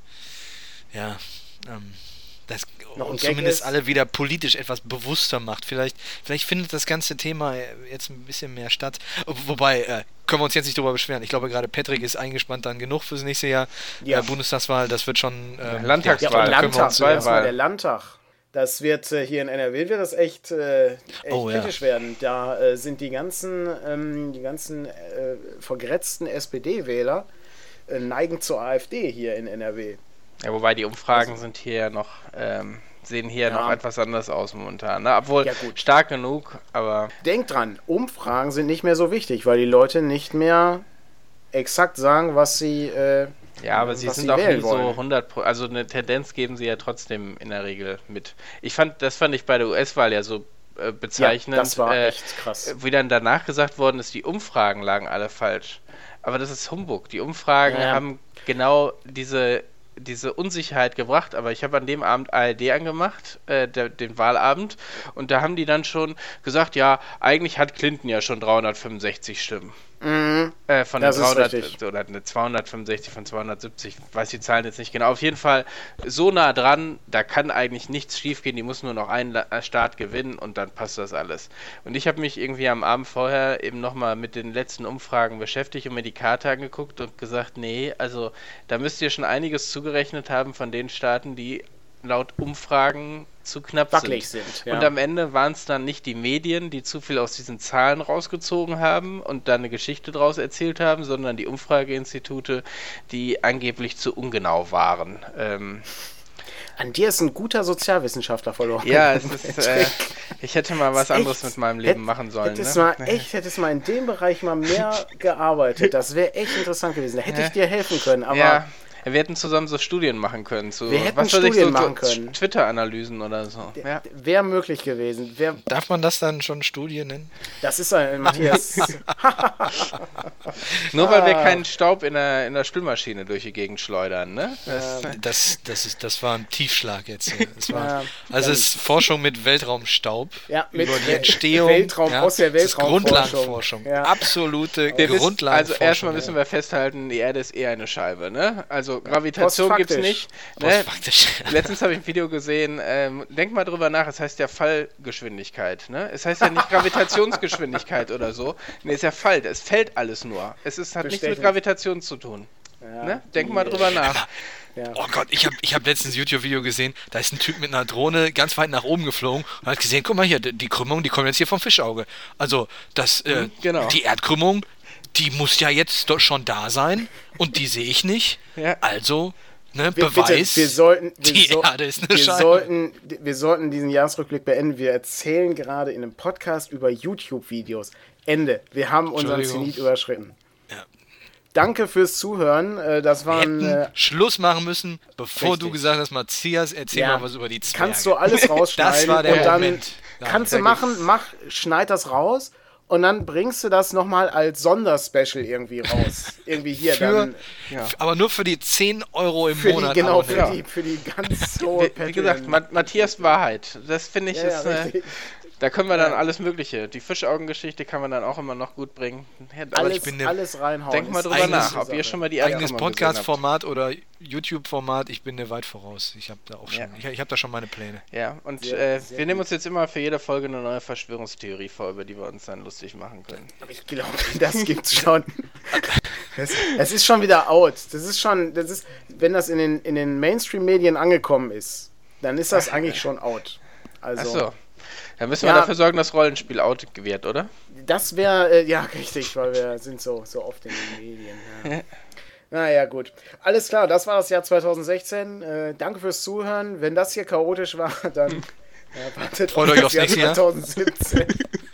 ja, ähm, das uns zumindest alle wieder politisch etwas bewusster macht. Vielleicht, vielleicht findet das ganze Thema jetzt ein bisschen mehr statt. Wobei, äh, können wir uns jetzt nicht darüber beschweren. Ich glaube, gerade Patrick ist eingespannt dann genug fürs nächste Jahr. Ja. Äh, Bundestagswahl, das wird schon... Äh, Landtagswahl. Ja, Landtag, erstmal der Landtag. Das wird äh, hier in N R W wird das echt, äh, echt oh, kritisch ja. werden. Da äh, sind die ganzen, ähm, die ganzen äh, vergrätzten S P D-Wähler äh, neigen zur AfD hier in N R W. Ja, wobei die Umfragen also, sind hier noch, ähm, sehen hier ja. noch etwas anders aus momentan. Ne? Obwohl ja, stark genug, aber... Denkt dran, Umfragen sind nicht mehr so wichtig, weil die Leute nicht mehr exakt sagen, was sie äh, Ja, aber sie sind sie auch nie wollen. so hundert Prozent, also eine Tendenz geben sie ja trotzdem in der Regel mit. Ich fand, das fand ich bei der U S-Wahl ja so äh, bezeichnend. Ja, das war äh, echt krass. Wie dann danach gesagt worden ist, die Umfragen lagen alle falsch. Aber das ist Humbug. Die Umfragen ja. haben genau diese... diese Unsicherheit gebracht, aber ich habe an dem Abend A R D angemacht, äh, der, den Wahlabend, und da haben die dann schon gesagt, ja, eigentlich hat Clinton ja schon dreihundertfünfundsechzig Stimmen. Mhm. Äh, von den dreihundert oder eine zweihundertfünfundsechzig von zweihundertsiebzig, ich weiß die Zahlen jetzt nicht genau. Auf jeden Fall so nah dran, da kann eigentlich nichts schiefgehen, die muss nur noch einen Staat gewinnen und dann passt das alles. Und ich habe mich irgendwie am Abend vorher eben nochmal mit den letzten Umfragen beschäftigt und mir die Karte angeguckt und gesagt, nee, also da müsst ihr schon einiges zugerechnet haben von den Staaten, die laut Umfragen zu knapp Wackelig sind. sind ja. Und am Ende waren es dann nicht die Medien, die zu viel aus diesen Zahlen rausgezogen haben und dann eine Geschichte draus erzählt haben, sondern die Umfrageinstitute, die angeblich zu ungenau waren. Ähm, An dir ist ein guter Sozialwissenschaftler verloren. Ja, es ist, äh, ich hätte mal was anderes echt, mit meinem Leben hätt, machen sollen. Hättest ne? mal echt, hättest mal in dem Bereich mal mehr gearbeitet. Das wäre echt interessant gewesen. Da hätte ich dir helfen können. Aber ja. Wir hätten zusammen so Studien machen können. Zu, wir hätten was Studien ich, so, machen so können. Twitter-Analysen oder so. Ja. Wäre möglich gewesen. Wär, Darf man das dann schon Studie nennen? Das ist ein Matthias. Nur weil wir keinen Staub in der, in der Spülmaschine durch die Gegend schleudern, ne? Das, das, das, ist, das war ein Tiefschlag jetzt. Das war, ja, also es ist Forschung mit Weltraumstaub. Ja, mit über die Entstehung. Weltraum, ja, aus der Weltraumforschung. Grundlagenforschung. Ja. Absolute wir Grundlagenforschung. Also erstmal müssen wir festhalten, die Erde ist eher eine Scheibe, ne? Also Gravitation gibt's nicht. Ne? Letztens habe ich ein Video gesehen, ähm, denk mal drüber nach, es heißt ja Fallgeschwindigkeit, ne? Es heißt ja nicht Gravitationsgeschwindigkeit oder so. Ne, es ist ja Fall, es fällt alles nur. Es ist, hat nichts mit Gravitation zu tun. Ja, ne? Denk mal drüber nach. Ja. Oh Gott, ich habe ich hab letztens ein YouTube-Video gesehen, da ist ein Typ mit einer Drohne ganz weit nach oben geflogen und hat gesehen, guck mal hier, die Krümmung, die kommt jetzt hier vom Fischauge. Also das, äh, mhm, genau. die Erdkrümmung, die muss ja jetzt doch schon da sein und die sehe ich nicht. Ja. Also, ne, wir, Beweis, bitte, wir sollten, wir die so, Erde ist eine wir Scheibe. Sollten, wir sollten diesen Jahresrückblick beenden. Wir erzählen gerade in einem Podcast über YouTube-Videos. Ende. Wir haben unseren Zenit überschritten. Ja. Danke fürs Zuhören. Das waren, wir hätten äh, Schluss machen müssen, bevor richtig. du gesagt hast, Matthias, erzähl ja. mal was über die Zwerge. Kannst du alles rausschneiden. Das war der und dann Moment. Kannst du machen, mach, schneid das raus und dann bringst du das nochmal als Sonderspecial irgendwie raus. irgendwie hier für, dann. Ja. Aber nur für die zehn Euro im für Monat. Die, genau, für ja. die, für die ganz hohe Wie, wie gesagt, Matthias Wahrheit. Das finde ich ja, ist... Ja, äh, da können wir dann alles Mögliche. Die Fischaugengeschichte kann man dann auch immer noch gut bringen. Aber alles, ich bin ne, alles reinhauen. Denk mal drüber nach, ob ihr schon mal die eigenes Podcast-Format oder YouTube-Format. Ich bin dir weit voraus. Ich habe da auch schon, ja. ich, ich habe da schon meine Pläne. Ja, und sehr, äh, sehr wir nehmen uns jetzt immer für jede Folge eine neue Verschwörungstheorie vor, über die wir uns dann lustig machen können. Ich glaube, das gibt's schon. Es, es ist schon wieder out. Das ist schon, das ist, wenn das in den, in den Mainstream-Medien angekommen ist, dann ist das Ach, eigentlich schon out. Also, Ach so. Dann müssen wir ja, dafür sorgen, dass Rollenspiel out wird, oder? Das wäre, äh, ja, richtig, weil wir sind so, so oft in den Medien. Ja. Naja, gut. Alles klar, das war das Jahr zwanzig sechzehn. Äh, danke fürs Zuhören. Wenn das hier chaotisch war, dann hm. ja, wartet Freut euch aufs nächste Jahr. zwanzig siebzehn.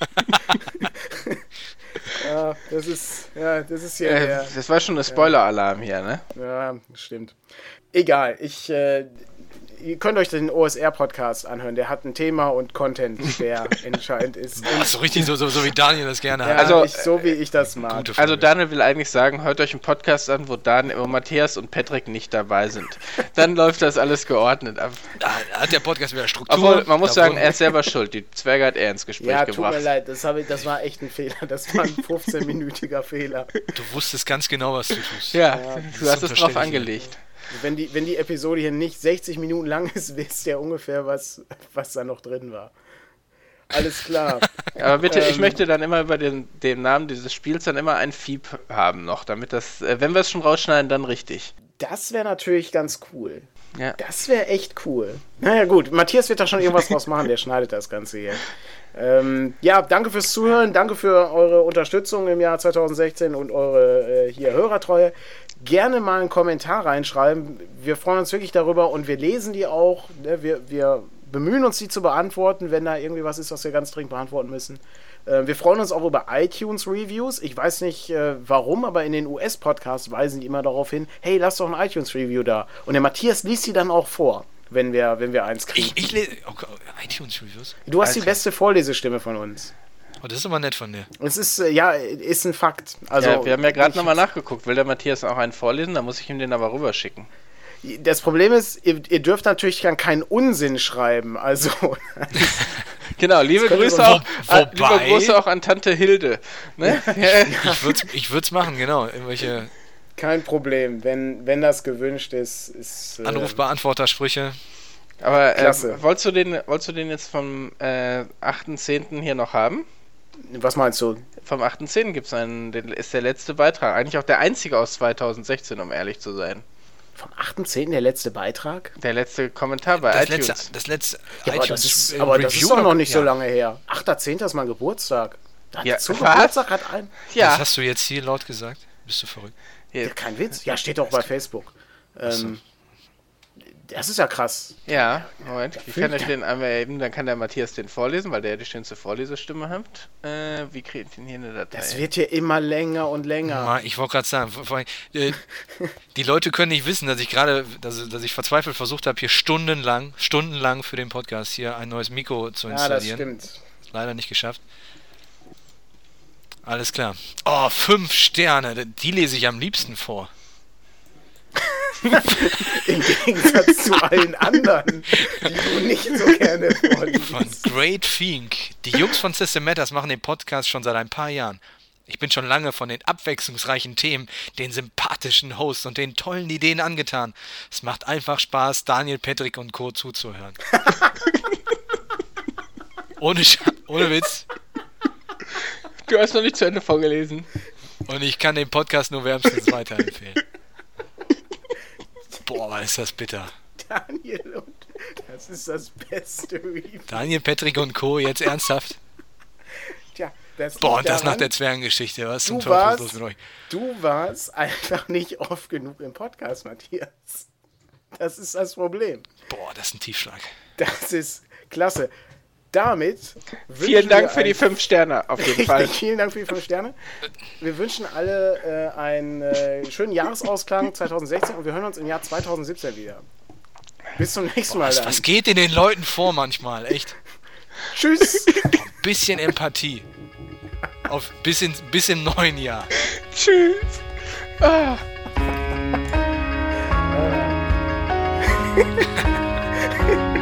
ja, das ist, ja, das ist hier. Äh, der, das war schon ein Spoiler-Alarm hier, ne? Ja, stimmt. Egal, ich. Äh, Ihr könnt euch den O S R-Podcast anhören. Der hat ein Thema und Content, der entscheidend ist. Ach so richtig, so, so, so wie Daniel das gerne ja, hat. Also, ich, so wie ich das mag. Also Daniel will eigentlich sagen, hört euch einen Podcast an, wo, Dan, wo Matthias und Patrick nicht dabei sind. Dann läuft das alles geordnet ab. Da hat der Podcast wieder Struktur. Obwohl, man muss sagen, er ist selber schuld. Die Zwerge hat er ins Gespräch ja, gebracht. Ja, tut mir leid, das, ich, das war echt ein Fehler. Das war ein fünfzehn-minütiger Fehler. Du wusstest ganz genau, was du tust. Ja, ja du hast es drauf angelegt. Wenn die, wenn die Episode hier nicht sechzig Minuten lang ist, wisst ihr ungefähr, was, was da noch drin war. Alles klar. Aber bitte, ähm, ich möchte dann immer über den, den Namen dieses Spiels dann immer ein Fiep haben noch, damit das, äh, wenn wir es schon rausschneiden, dann richtig. Das wäre natürlich ganz cool. Ja. Das wäre echt cool. Naja gut, Matthias wird da schon irgendwas draus machen, der schneidet das Ganze hier. Ähm, ja, danke fürs Zuhören, danke für eure Unterstützung im Jahr zwanzig sechzehn und eure äh, hier Hörertreue. Gerne mal einen Kommentar reinschreiben. Wir freuen uns wirklich darüber und wir lesen die auch. Ne? Wir, wir bemühen uns, die zu beantworten, wenn da irgendwie was ist, was wir ganz dringend beantworten müssen. Äh, wir freuen uns auch über iTunes-Reviews. Ich weiß nicht äh, warum, aber in den U S-Podcasts weisen die immer darauf hin, hey, lass doch ein iTunes-Review da. Und der Matthias liest die dann auch vor, wenn wir, wenn wir eins kriegen. Ich, ich lese okay, iTunes-Reviews? Du hast Alter. Die beste Vorlesestimme von uns. Oh, das ist aber nett von dir. Es ist, ja, ist ein Fakt. Also, ja, wir haben ja gerade nochmal nachgeguckt. Will der Matthias auch einen vorlesen? Da muss ich ihm den aber rüberschicken. Das Problem ist, ihr, ihr dürft natürlich dann keinen Unsinn schreiben. Also. Genau, liebe Grüße, auch, Wo, liebe Grüße auch an Tante Hilde. Ne? ich würde es ich würd's machen, genau. Irgendwelche. Kein Problem. Wenn, wenn das gewünscht ist. ist äh, Anrufbeantworter-Sprüche. Aber äh, wolltest, du den, wolltest du den jetzt vom äh, achten zehnten hier noch haben? Was meinst du? Vom achten zehnten gibt's einen, den ist der letzte Beitrag. Eigentlich auch der einzige aus zwanzig sechzehn, um ehrlich zu sein. Vom achten zehnten der letzte Beitrag? Der letzte Kommentar bei das iTunes. Letzte, das letzte ja, iTunes aber das ist, aber das ist doch noch nicht ja. so lange her. achter zehnter ist mein Geburtstag. Da ja, zum Geburtstag hat ein... Ja. Das hast du jetzt hier laut gesagt? Bist du verrückt? Ja, kein Witz. Ja, steht doch bei Facebook. Ähm, Das ist ja krass. Ja, Moment, ich kann euch den einmal eben, dann kann der Matthias den vorlesen, weil der ja die schönste Vorlesestimme hat. Äh, wie kriegt ihr hier eine Datei? Das wird hier immer länger und länger. Ich wollte gerade sagen, vor allem, äh, die Leute können nicht wissen, dass ich gerade, dass, dass ich verzweifelt versucht habe, hier stundenlang, stundenlang für den Podcast hier ein neues Mikro zu installieren. Ja, das stimmt. Leider nicht geschafft. Alles klar. Oh, fünf Sterne, die lese ich am liebsten vor. Im Gegensatz zu allen anderen, die du nicht so gerne vorliest. Von Great Fink. Die Jungs von System Matters machen den Podcast schon seit ein paar Jahren. Ich bin schon lange von den abwechslungsreichen Themen, den sympathischen Hosts und den tollen Ideen angetan. Es macht einfach Spaß, Daniel, Patrick und Co. zuzuhören. ohne, Sch- ohne Witz. Du hast noch nicht zu Ende vorgelesen. Und ich kann den Podcast nur wärmstens weiterempfehlen. Boah, was ist das bitter. Daniel und das ist das beste Review. Daniel, Patrick und Co. jetzt ernsthaft? Tja, das Boah, und das daran, nach der Zwergengeschichte. Was zum du Teufel ist los warst, mit euch? du warst einfach nicht oft genug im Podcast, Matthias. Das ist das Problem. Boah, das ist ein Tiefschlag. Das ist klasse. Damit vielen Dank für die fünf Sterne, auf jeden Richtig, Fall. Vielen Dank für die fünf Sterne. Wir wünschen alle äh, einen äh, schönen Jahresausklang zwanzig sechzehn und wir hören uns im Jahr zwanzig siebzehn wieder. Bis zum nächsten Boah, Mal. was, Dann. was geht in den Leuten vor manchmal, echt? Tschüss. Ein bisschen Empathie. Auf, bis, in, bis im neuen Jahr. Tschüss. Ah. Äh.